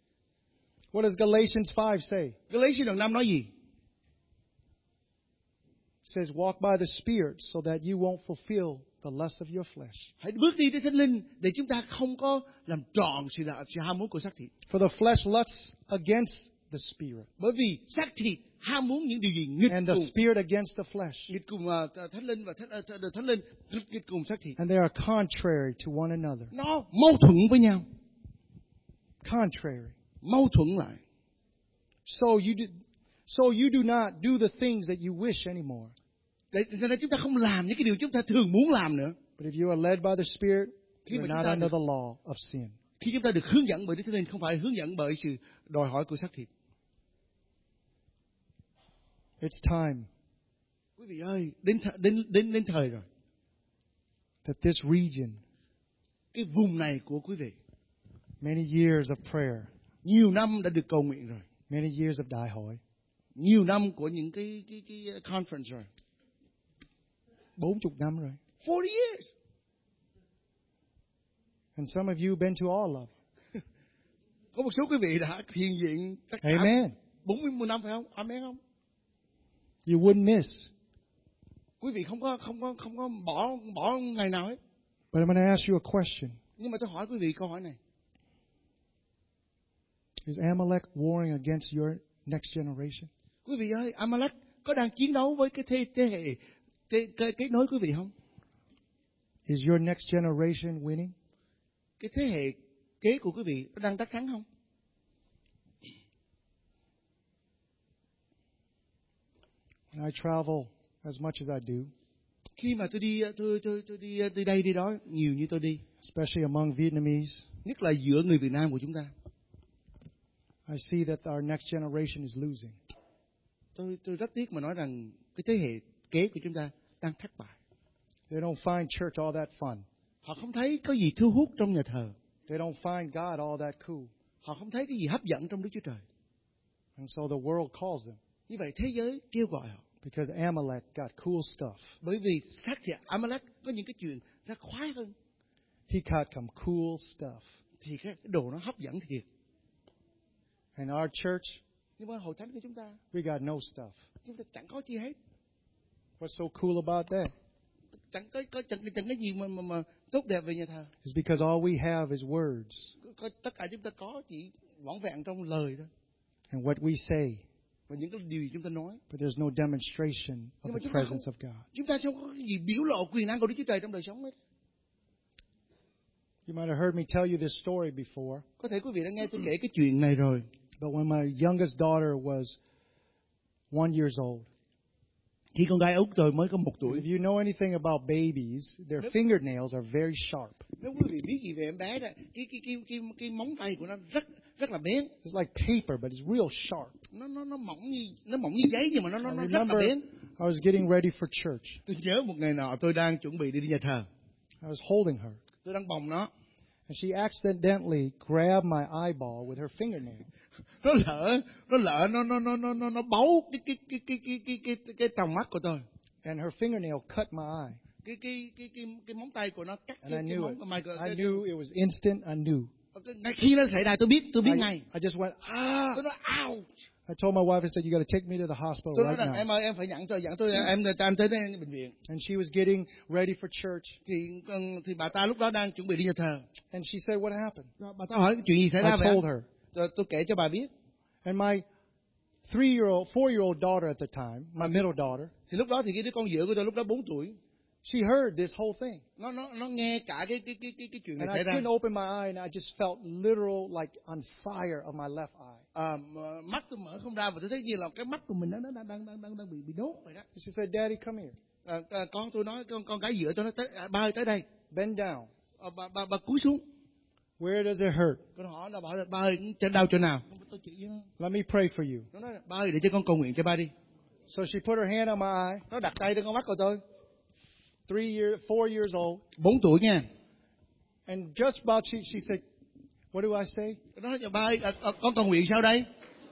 What does Galatians five say? It Galatians đoạn năm nói gì? says, walk by the Spirit so that you won't fulfill the lust of your flesh. Hãy bước đi với Thánh Linh để chúng ta không có làm tròn sự sự ham muốn của xác thịt. For the flesh lusts against the Spirit, Bởi vì xác thịt ham muốn những điều gì nghịch and the cùng Spirit against the flesh. nghịch cùng uh, Thánh Linh và Thánh, uh, Thánh Linh nghịch cùng xác thịt. And they are contrary to one another. Nó mâu thuẫn với nhau, Contrary. mâu thuẫn lại. So you do, so you do not do the things that you wish anymore. Để cho nên chúng ta không làm những cái điều chúng ta thường muốn làm nữa. But if you are led by the Spirit, Khi mà you're chúng not ta under được- the law of sin. Khi chúng ta được hướng dẫn bởi Đức Thánh Linh, không phải hướng dẫn bởi sự đòi hỏi của xác thịt. It's time Quý vị ơi, đến th- đến đến đến thời rồi. that this region, Cái vùng này của quý vị, many years of prayer, nhiều năm đã được cầu nguyện rồi, many years of đại hội, nhiều năm của những cái cái cái conference rồi, bốn mươi năm rồi. forty years. And some of you been to all of. Có một số quý vị đã hiện diện tất cả Amen. bốn mươi năm phải không? Amen không? You wouldn't miss. Quý vị không có không có không có bỏ bỏ ngày nào hết. But I'm going to ask you a question. Nhưng mà tôi hỏi quý vị câu hỏi này. Is Amalek warring against your next generation? Quý vị ơi, Amalek có đang chiến đấu với cái thế thế hệ cái cái cái nối quý vị không? Is your next generation winning? Cái thế hệ kế của quý vị nó đang đắc thắng không? When I travel as much as I do, Khi mà tôi đi tôi tôi tôi đi đi đây đi đó nhiều như tôi đi, especially among Vietnamese, nhất là giữa người Việt Nam của chúng ta, I see that our next generation is losing. tôi tôi rất tiếc mà nói rằng cái thế hệ kế của chúng ta đang thất bại. They don't find church all that fun. Họ không thấy có gì thu hút trong nhà thờ, They don't find God all that cool. họ không thấy cái gì hấp dẫn trong Đức Chúa Trời. And so the world calls them Như vậy thế giới kêu gọi họ, because Amalek got cool stuff. bởi vì xác thịt Amalek có những cái chuyện nó khoái hơn, He got some cool stuff. thì cái đồ nó hấp dẫn thiệt. And our church, Nhưng mà hội thánh của chúng ta, we got no stuff. chúng ta chẳng có chi hết. What's so cool about that? Chẳng có, có chẳng, chẳng cái gì mà, mà mà tốt đẹp về nhà thờ. It's because all we have is words. Có, có, tất cả chúng ta có chỉ vỏn vẹn trong lời thôi. And what we say, và những cái điều gì chúng ta nói. but there's no demonstration of Nhưng mà the chúng ta presence không- of God. Chúng ta không có cái gì biểu lộ quyền năng của Đức Chúa Trời trong đời sống hết. You might have heard me tell you this story before, Có thể quý vị đã nghe tôi kể cái chuyện này rồi. but when my youngest daughter was one years old, Khi con gái út tôi mới có một tuổi. if you know anything about babies, their fingernails are very sharp. Nếu quý vị biết gì về em bé đó, cái cái cái cái cái móng tay của nó rất rất là bén. It's like paper, but it's real sharp. Nó nó nó mỏng như nó mỏng như giấy nhưng mà nó nó, I nó rất là remember bén. I was getting ready for church. Tôi nhớ một ngày nọ tôi đang chuẩn bị đi đi nhà thờ. I was holding her, Tôi đang bồng nó. and she accidentally grabbed my eyeball with her fingernail. Nó lỡ nó lỡ nó nó nó nó nó nó bấu cái cái cái cái cái cái cái cái, cái tròng mắt của tôi. And her fingernail cut my eye. Cái cái cái cái cái móng tay của nó cắt And cái, I cái knew móng it. của mày. I knew it was instant. I knew. Ngay khi nó xảy ra tôi biết tôi biết I, ngay. I just went, ah. Tôi nói ao. I told my wife, I said, you got to take me to the hospital Tôi nói right rằng now. em ơi em phải nhận tôi dẫn tôi em cho anh tới đây bệnh viện. And she was getting ready for church. Thì thì bà ta lúc đó đang chuẩn bị đi nhà thờ. And she said, what happened? Bà ta hỏi cái chuyện gì xảy ra I vậy? told her. Rồi tôi kể cho bà biết. And my three-year-old, four-year-old daughter at the time, my middle daughter, Thì lúc đó thì cái đứa con giữa của tôi lúc đó bốn tuổi. she heard this whole thing. Nó nó nó nghe cả cái cái cái cái cái chuyện này And I xảy ra. couldn't open my eye, and I just felt literal, like on fire of my left eye. À, mà mắt tôi mở không ra và tôi thấy như là cái mắt của mình nó nó đang đang đang đang, đang bị bị đốt vậy đó. She said, Daddy, come here. À, à, con tôi nói con con gái giữa tôi nói tới à, ba ơi tới đây. Bend down. À, bà bà bà cúi xuống. Where does it hurt? Con hỏi là bà ơi, ba ơi chân đau chỗ nào? Tôi chỉ với nó. Let me pray for you. Nó nói ba ơi để cho con cầu nguyện cho ba đi. So she put her hand on my eye, Nó đặt tay trên con mắt của tôi. three year, four years old. Bốn tuổi nha. And just about she, she said, what do I say? Nó nói ba ơi à, à, con cầu nguyện sao đây?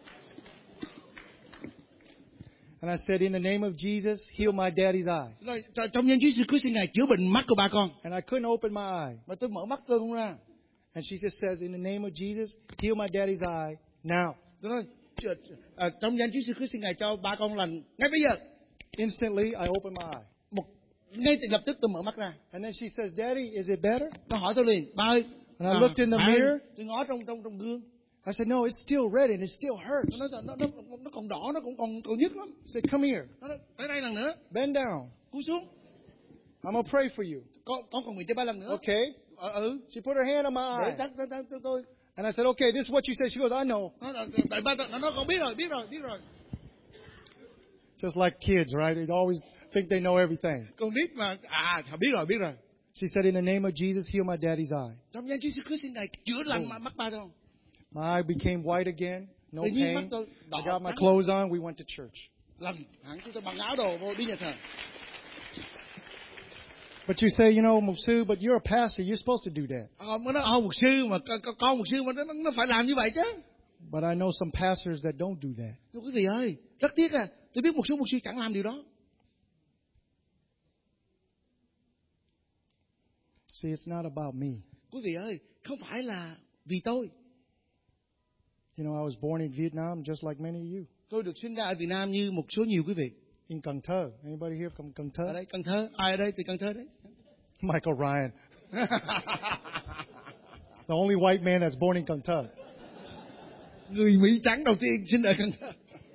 And I said, in the name of Jesus, heal my daddy's eye. Nó nói, "Tr- trong danh Chúa Jesus Christ xin ngài chữa bệnh mắt của ba con. And I couldn't open my eye. Mà tôi mở mắt tôi không ra. And she just says, in the name of Jesus, heal my daddy's eye now. Tôi nói "Ch- à, trong danh Chúa Jesus Christ xin ngài cho ba con lành ngay bây giờ." Instantly, I opened my eye. Một ngay từ lập tức tôi mở mắt ra. And then she says, Daddy, is it better? Nó hỏi tôi liền, ba ơi. And I looked in the phải- mirror. Tôi ngó trong trong trong gương. I said, no, it's still red and it still hurts. Nó nói nó nó nó còn đỏ, nó cũng còn còn nhức lắm. I said, come here, Nó nói tới đây lần nữa, bend down. cúi xuống. I'm going to pray for you. Con con cầu nguyện cho ba lần nữa. Okay? Ờ, ừ. She put her hand on my Để eye. tắt tắt tắt tôi. And I said, okay, this is what you said. She goes, I know. Nó nói tại ba nó nói con biết rồi, biết rồi, biết rồi. Just like kids, right? They always think they know everything. Con biết mà à thà biết rồi, biết rồi. She said, in the name of Jesus, heal my daddy's eye. Trong danh Chúa Jesus Christ xin ngài chữa lành mắt mắt ba con. My eye became white again. No Tự nhiên mắt pain. tôi I đỏ got my trắng. clothes on. We went to church. Lần hẳn chúng tôi bằng áo đồ vô đi nhà thờ. But you say, you know, Musu, but you're a pastor. You're supposed to do that. Ờ, nó nói ờ một sư mà con, con- con một sư mà nó nó phải làm như vậy chứ. But I know some pastors that don't do that. Thưa quý vị ơi, rất tiếc à, tôi biết một số mục sư chẳng làm điều đó. See, it's not about me. Quý vị ơi, không phải là vì tôi. You know, I was born in Vietnam just like many of you. Tôi được sinh ra ở Việt Nam như một số nhiều quý vị. In Cần Thơ. Anybody here from Cần Ở Thơ? đây Cần Thơ, ai ở đây từ Cần Thơ đấy. Michael Ryan. The only white man that's born in Cần Thơ. Người Mỹ trắng đầu tiên sinh ở Cần Thơ.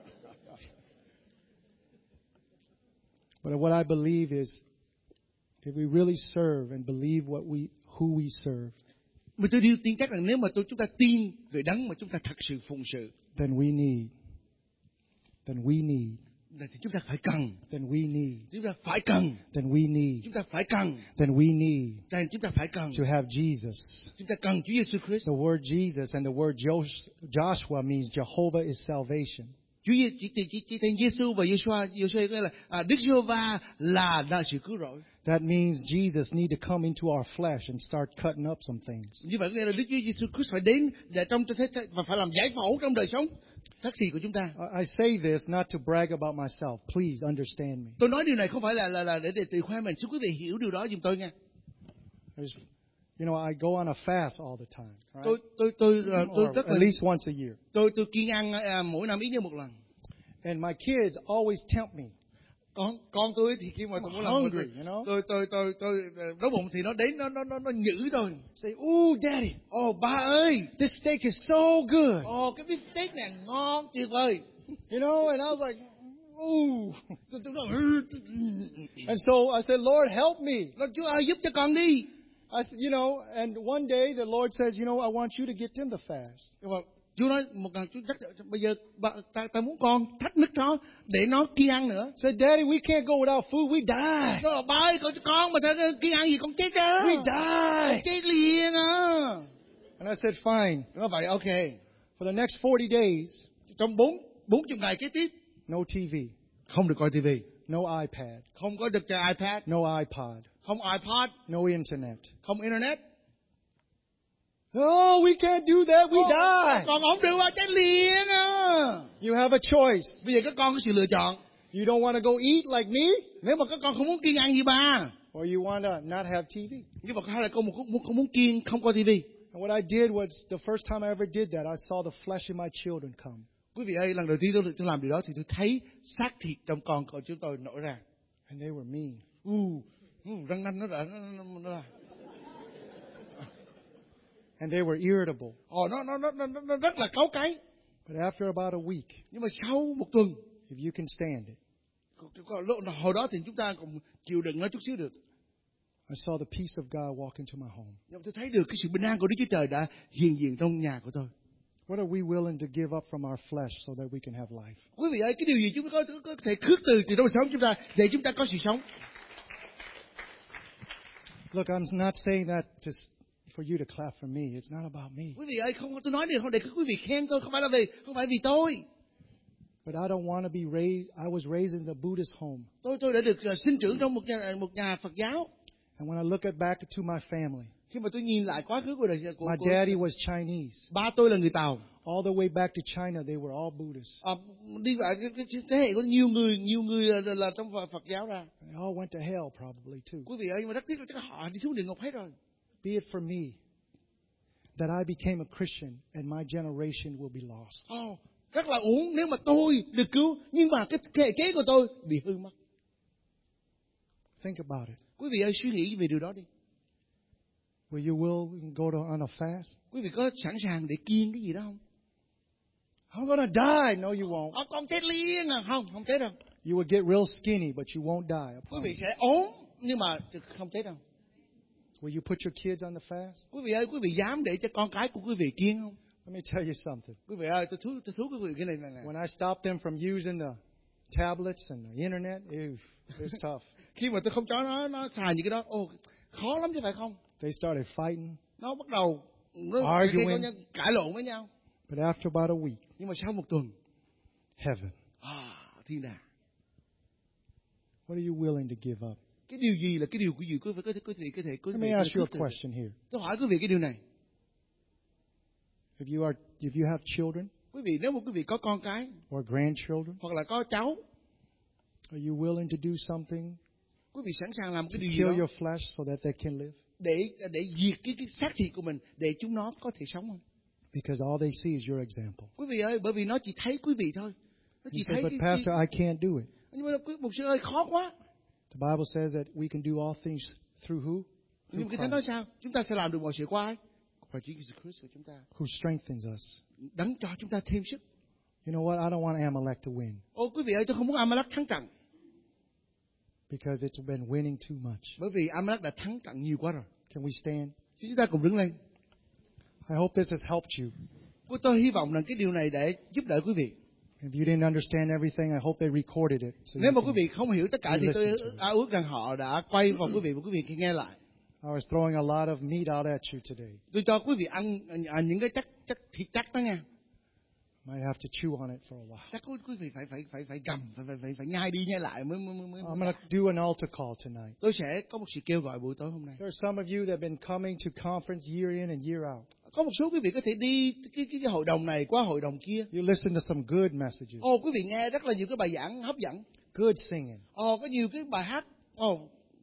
But what I believe is, if we really serve and believe what we, who we serve, Mà tôi điều tin chắc rằng nếu mà tôi chúng ta tin về đấng mà chúng ta thật sự phụng sự, then we need, then we need, thì chúng ta phải cần, then we need, chúng ta phải cần, then we need, chúng ta phải cần, then we need then chúng ta phải cần, to have Jesus. chúng ta cần Chúa Giêsu Christ. The word Jesus and the word Jos- Joshua means Jehovah is salvation. Chúa Giê- chỉ, chỉ, chỉ, chỉ tên Giêsu và Giê-xu-a, Giê-xu-a nghĩa là à, Đức Giê-hô-va là là sự cứu rỗi. That means Jesus need to come into our flesh and start cutting up some things. Như vậy có nghĩa là Đức Chúa Giêsu Christ phải đến để trong thế thế- và phải làm giải phẫu trong đời sống thất thì của chúng ta. I I say this not to brag about myself. Please understand me. Tôi nói điều này không phải là là là để để tự khoe mình, xin quý vị hiểu điều đó giùm tôi nha. There's, You know, I go on a fast all the time. Right? Tôi tôi tôi tôi, tôi Or rất là at least once a year. tôi tôi kiêng ăn à, mỗi năm ít nhất một lần. And my kids always tempt me. Con con tôi thì khi mà tôi I'm muốn làm tôi, hungry, you know? tôi tôi tôi tôi đói bụng thì nó đến nó nó nó nó nhử tôi. Say, ooh, daddy, Ồ ba ơi, this steak is so good. ồ cái bít tết này ngon tuyệt vời. You know, and I was like, ooh. Tôi tôi nói, And so I said, Lord, help me. Lord Chúa ơi giúp cho con đi. I said, you know, and one day the Lord says, you know, I want you to get them the fast. Nhưng mà Chúa nói một lần Chúa chắc bây giờ bà, ta ta muốn con thách thức nó để nó kiêng ăn nữa. Said, Daddy, we can't go without food. We die. Nó bảo ba ơi con con mà ta kiêng ăn gì con chết đó. We Con die. chết liền à. And I said, fine. Nó vậy ok. For the next forty days, Trong bốn bốn chục ngày kế tiếp no T V, không được coi tivi, no iPad, không có được chơi iPad, no iPod, không iPod, no internet. không internet. Oh, we can't do that. We die. Con không được mà chết liền à. You have a choice. Bây giờ các con có sự lựa chọn. You don't want to go eat like me, Nếu mà các con không muốn kiêng ăn gì ba, or you want to not have T V. nhưng mà hay là con không muốn không muốn kiêng không coi tivi. And what I did was, the first time I ever did that, I saw the flesh in my children come. Quý vị ơi, lần đầu tiên tôi tôi làm điều đó thì tôi thấy xác thịt trong con của chúng tôi nổi ra. And they were mean. U, uh, răng nanh nó ra, nó, nó, nó ra. And they were irritable. Ồ, nó nó nó nó nó rất là cáu cáy. But after about a week, Nhưng mà sau một tuần, if you can stand it, hồi đó thì chúng ta còn chịu đựng nó chút xíu được. I saw the peace of God walk into my home. Nhưng tôi thấy được cái sự bình an của Đức Chúa Trời đã hiện diện trong nhà của tôi. What are we willing to give up from our flesh so that we can have life? Quý vị ơi, cái điều gì chúng ta có, có thể khước từ từ trong sống chúng ta để chúng ta có sự sống? Look, I'm not saying that to, for you to clap for me. It's not about me. Quý vị ơi, không tôi nói điều không để quý vị khen tôi, không phải là vì không phải vì tôi. But I don't want to be raised. I was raised in a Buddhist home. Tôi tôi đã được uh, sinh trưởng trong một nhà một nhà Phật giáo. And when I look at back to my family, Khi mà tôi nhìn lại quá khứ của đời của, my của daddy was Chinese. ba tôi là người Tàu. All the way back to China, they were all Buddhists. À, đi vào cái, cái, cái thế hệ có nhiều người nhiều người là, là trong Phật, Phật giáo ra. They all went to hell probably too. Quý vị ơi, nhưng mà rất tiếc là chắc họ đi xuống địa ngục hết rồi. Be it for me that I became a Christian and my generation will be lost. Oh, rất là uổng nếu mà tôi được cứu, nhưng mà cái thế hệ kế của tôi bị hư mất. Think about it. Quý vị ơi, suy nghĩ về điều đó đi. Will you will go to on a fast? Quý vị có sẵn sàng để kiêng cái gì đó không? I'm gonna die. No, you won't. Ờ, con chết liền à? Không, không chết đâu. You will get real skinny, but you won't die. I Quý vị promise. sẽ ốm, nhưng mà không chết đâu. Will you put your kids on the fast? Quý vị ơi, quý vị dám để cho con cái của quý vị kiêng không? Let me tell you something. Quý vị ơi, tôi thú tôi thú quý vị cái này này này. When I stopped them from using the tablets and the internet, ew, it's tough. Khi mà tôi không cho nó nó xài những cái đó, ồ, khó lắm chứ phải không? They started fighting. Nó bắt đầu nó Arguing. cái- cái- cãi lộn với nhau. But after about a week, Nhưng mà sau một tuần, heaven. à, thiên đàng. What are you willing to give up? Cái điều gì là cái điều quý vị có thể có thể có thể có thể có Let thể me ask you a có thể- question here. Tôi hỏi quý vị cái điều này. If you are, if you have children Quý vị nếu mà quý vị có con cái or grandchildren, hoặc là có cháu, are you willing to do something quý vị sẵn sàng làm to cái điều gì kill đó your flesh so that they can live? để để diệt cái cái xác thịt của mình để chúng nó có thể sống không? Because all they see is your example. Quý vị ơi, bởi vì nó chỉ thấy quý vị thôi. Nó chỉ You thấy say, but cái, Pastor, cái... I can't do it. Nhưng mà quý mục sư ơi, khó quá. The Bible says that we can do all things through who? Nhưng Through mà cái thánh nói Christ, sao? Chúng ta sẽ làm được mọi sự qua ai? Qua Chúa Jesus Christ của chúng ta. who strengthens us. Đấng cho chúng ta thêm sức. You know what? I don't want Amalek to win Ô quý vị ơi, tôi không muốn Amalek thắng trận. because it's been winning too much. Bởi vì Amalek đã thắng trận nhiều quá rồi. Can we stand? Xin chúng ta cùng đứng lên. I hope this has helped you. Tôi hy vọng rằng cái điều này để giúp đỡ quý vị. If you didn't understand everything, I hope they recorded it. So Nếu you mà quý can- vị không hiểu tất cả thì tôi listen to it. ao ước rằng họ đã quay vào quý vị và quý vị nghe lại. I was throwing a lot of meat out at you today. Tôi cho quý vị ăn à, những cái chất chất thịt chắc đó nha. Might have to chew on it for a while. Chắc quý quý vị phải phải phải phải gầm phải phải phải, phải nhai đi nhai lại mới mới mới. mới. I'm going to do an altar call tonight. Tôi sẽ có một sự kêu gọi buổi tối hôm nay. There are some of you that have been coming to conference year in and year out. Có một số quý vị có thể đi cái cái, cái hội đồng này qua hội đồng kia. You listen to some good messages, Ồ, quý vị nghe rất là nhiều cái bài giảng hấp dẫn. good singing. Ồ, có nhiều cái bài hát. Ồ,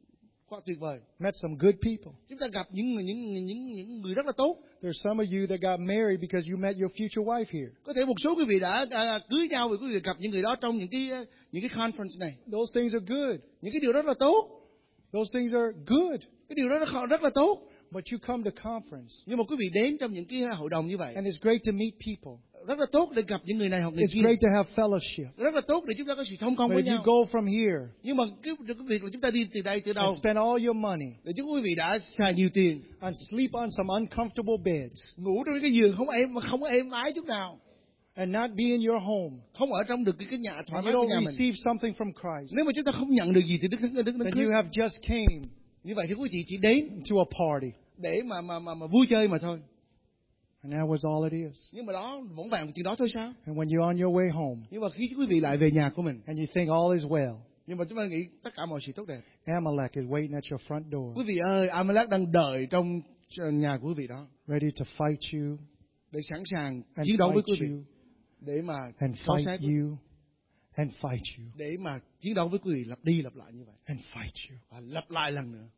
Quá tuyệt vời. Met some good people. Chúng ta gặp những người những những những người rất là tốt. There's some of you that got married because you met your future wife here. Có thể một số quý vị đã à, cưới nhau vì quý vị gặp những người đó trong những cái những cái conference này. Those things are good. Những cái điều rất là tốt. Those things are good. Cái điều đó rất, rất là tốt. But you come to conference. Nhưng mà quý vị đến trong những cái hội đồng như vậy. And it's great to meet people. Rất là tốt để gặp những người này hoặc người It's kia. great to have fellowship. Rất là tốt để chúng ta có sự thông công But với if you nhau. go from here Nhưng mà cái, cái việc là chúng ta đi từ đây từ đâu and spend all your money để chúng quý vị đã xài nhiều tiền, and sleep on some uncomfortable beds ngủ trong cái giường không êm mà không êm ái chút nào, and not be in your home, không ở trong được cái, cái nhà thoải and mái you của don't nhà mình. receive something from Christ, Nếu mà chúng ta không nhận được gì từ Đức Thánh Đức Thánh then Christ, you have just came như vậy thì quý vị chỉ đến to a party. để mà mà mà mà vui chơi mà thôi. And that was all it is. Nhưng mà đó vỏn vẹn chuyện đó thôi sao? And when you're on your way home Nhưng mà khi quý vị lại về nhà của mình, and you think all is well, nhưng mà chúng ta nghĩ tất cả mọi sự tốt đẹp. Amalek is waiting at your front door, Quý vị ơi, Amalek đang đợi trong nhà của quý vị đó ready to fight you để sẵn sàng and chiến đấu với quý fight vị, you để mà and có fight sát you and fight you để mà chiến đấu với quý vị lặp đi lặp lại như vậy and fight you. và lặp lại lần nữa.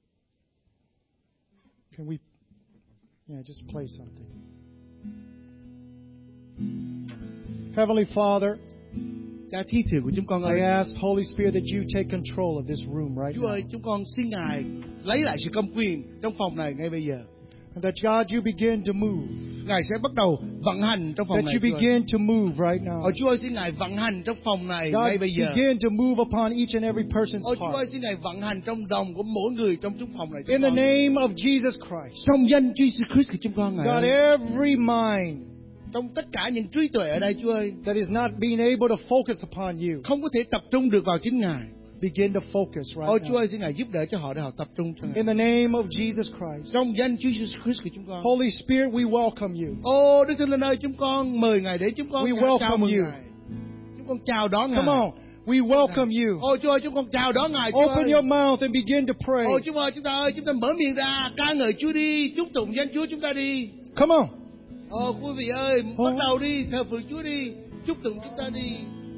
Can we, yeah, just play something. Heavenly Father, Cha thi thượng của chúng con I ơi, ask Holy Spirit that you take control of this room right Chúa now. ơi, chúng con xin Ngài lấy lại sự công quyền trong phòng này ngay bây giờ. And that God, you begin to move. Ngài sẽ bắt đầu vận hành trong phòng That này. you Chúa ơi. begin to move right now. Ôi Chúa ơi, xin Ngài vận hành trong phòng này ngay God, bây giờ. begin to move upon each and every person's Ôi Chúa ơi, heart. xin Ngài vận hành trong lòng của mỗi người trong chúng phòng này. In the name of Jesus Christ. Trong danh Chúa Jesus Christ của chúng con Ngài God, ơi. every mind Trong tất cả những trí tuệ ở đây Chúa ơi, that is not being able to focus upon you, không có thể tập trung được vào chính Ngài. begin to focus Ôi right Chúa ơi, now. xin Ngài giúp đỡ cho họ để họ tập trung cho Ngài. In the name of Jesus Christ. Trong danh Chúa Jesus Christ của chúng con. Holy Spirit, we welcome you. Ô Đức Thánh Linh ơi, chúng con mời Ngài đến, chúng con We chào welcome mừng you. Ngài. Chúng con chào đón Ngài. Come on. We welcome you. Ôi Chúa ơi, chúng con chào đón Ngài. Chúa Open ơi. your mouth and begin to pray. Ôi Chúa ơi, chúng ta ơi, chúng ta mở miệng ra ca ngợi Chúa đi, chúc tụng danh Chúa chúng ta đi. Come on. Ồ quý vị ơi, bắt đầu đi, thờ phượng Chúa đi, chúc tụng chúng ta đi.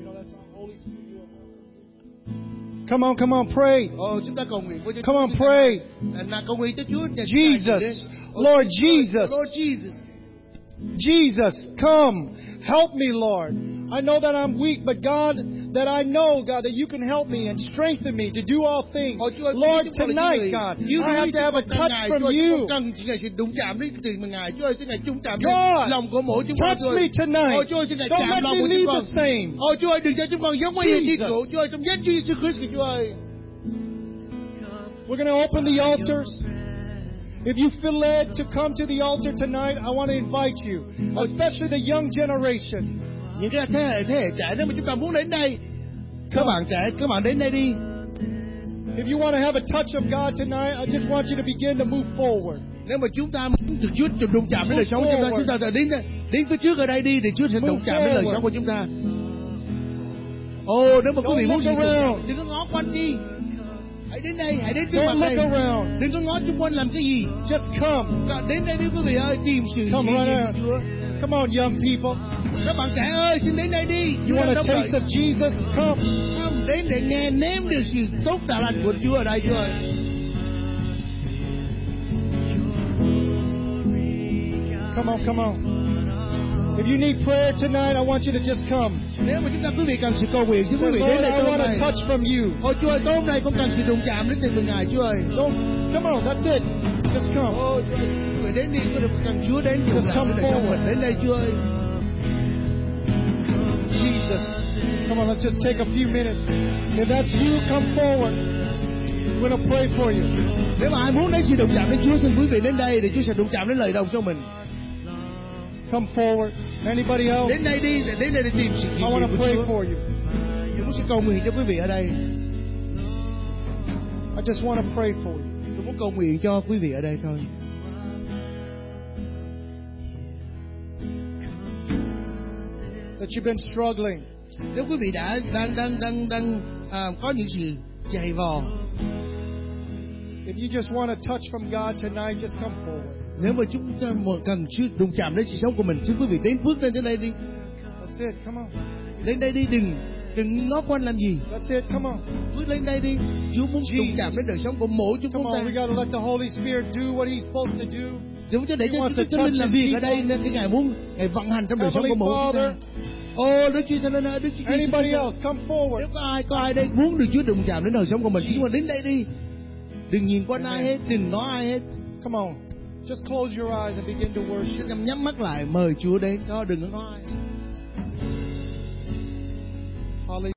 Come on, come on, pray. Ồ chúng ta cầu nguyện với Chúa. Come on, pray. Là cầu nguyện cho Chúa. Jesus, Lord Jesus. Lord Jesus. Jesus, come. Help me, Lord. I know that I'm weak, but God, that I know, God, that you can help me and strengthen me to do all things. Lord, tonight, God, I have to have a touch from you. Cần Ngài sẽ đụng chạm đến từ Ngài. Chúa ơi, xin Ngài chung chạm đến God, lòng của mỗi chúng con. touch me tonight. Ôi Chúa ơi, xin Ngài Don't chạm let lòng me của chúng leave con. the same. Ôi Chúa ơi, đừng cho chúng con giống như thiên Jesus. cụ. Chúa ơi, trong danh Chúa Jesus Christ của Chúa ơi. We're going to open the altars. If you feel led to come to the altar tonight, I want to invite you, especially the young generation. Những cái thế hệ thế hệ trẻ nếu mà chúng ta muốn đến đây, các bạn trẻ, các bạn đến đây đi. If you want to have a touch of God tonight, I just want you to begin to move forward. Nếu mà chúng ta muốn được Chúa đụng chạm đến đời sống của chúng ta, chúng ta sẽ đến đến phía trước ở đây đi để Chúa sẽ đụng chạm đến đời sống của chúng ta. Ồ, nếu mà quý vị muốn gì đừng có ngó quanh đi. Hãy đến đây, hãy đến trước mặt Don't đây. look around. Đừng có ngó xung quanh làm cái gì. Just come. Đến đây đi quý vị ơi, tìm sự Come hiện right diện out. của Chúa. Come on, young people. Các bạn trẻ ơi, xin đến đây đi. You Chúng want ta a đóng đợi. taste of Jesus? Come. Không, đến để nghe nếm được sự tốt đạo lành của Chúa ở đây Chúa ơi. Come on, come on. If you need prayer tonight, I want you to just come. Nếu mà chúng ta quý vị cần sự cầu nguyện, xin Say, quý vị Lord, đến đây I tối hôm want a nay. touch from you. Ôi Chúa ơi, tối hôm nay con cần sự đụng chạm đến từ Ngài Chúa ơi. Don't, come on, that's it. Just come. Ôi Chúa ơi, quý vị đến đi, có được cần Chúa đến đụng Just chạm come đến đời sống forward. mình. Đến đây Chúa ơi. Jesus. Come on, let's just take a few minutes. If that's you, come forward. We're going to pray for you. Nếu mà ai muốn đến sự đụng chạm đến Chúa, xin quý vị đến đây để Chúa sẽ đụng chạm đến lời đồng cho mình. Come forward. Anybody else? Đến đây đi, để đến đây để tìm sự I hiện want diện to của pray Chúa. for you. Tôi muốn sẽ cầu nguyện cho quý vị ở đây. I just want to pray for you. Tôi muốn cầu nguyện cho quý vị ở đây thôi. That you've been struggling. Nếu quý vị đã đang đang đang đang à, có những sự dày vò, If you just want a touch from God tonight, just come forward. nếu mà chúng ta mà cần sự đụng chạm đến sự sống của mình, xin quý vị đến bước lên đến đây đi. That's it. Come on. Đến đây đi, đừng Đừng ngó quanh làm gì. That's it. Come on. Bước lên đây đi. Chúa muốn đụng chạm đến đời sống của mỗi chúng Come on. We ta. got to let the Holy Spirit do what He's supposed to do. Chúng ta để He cho wants Chúa to Thánh Linh touch làm His việc ở đây people. nên cái Ngài muốn Ngài vận hành trong đời sống của Heavenly mỗi chúng ta. Ô Đức Chúa Thánh Linh ơi, Đức Chúa Anybody Chúa. else, come forward. Nếu có ai có ai đây muốn được Chúa đụng chạm đến đời sống của mình, chúng ta đến đây đi. Đừng nhìn qua ai hết, đừng nói ai hết. Come on. Just close your eyes and begin to worship. Chúng ta nhắm mắt lại mời Chúa đến, đó đừng có nói ai. Hallelujah.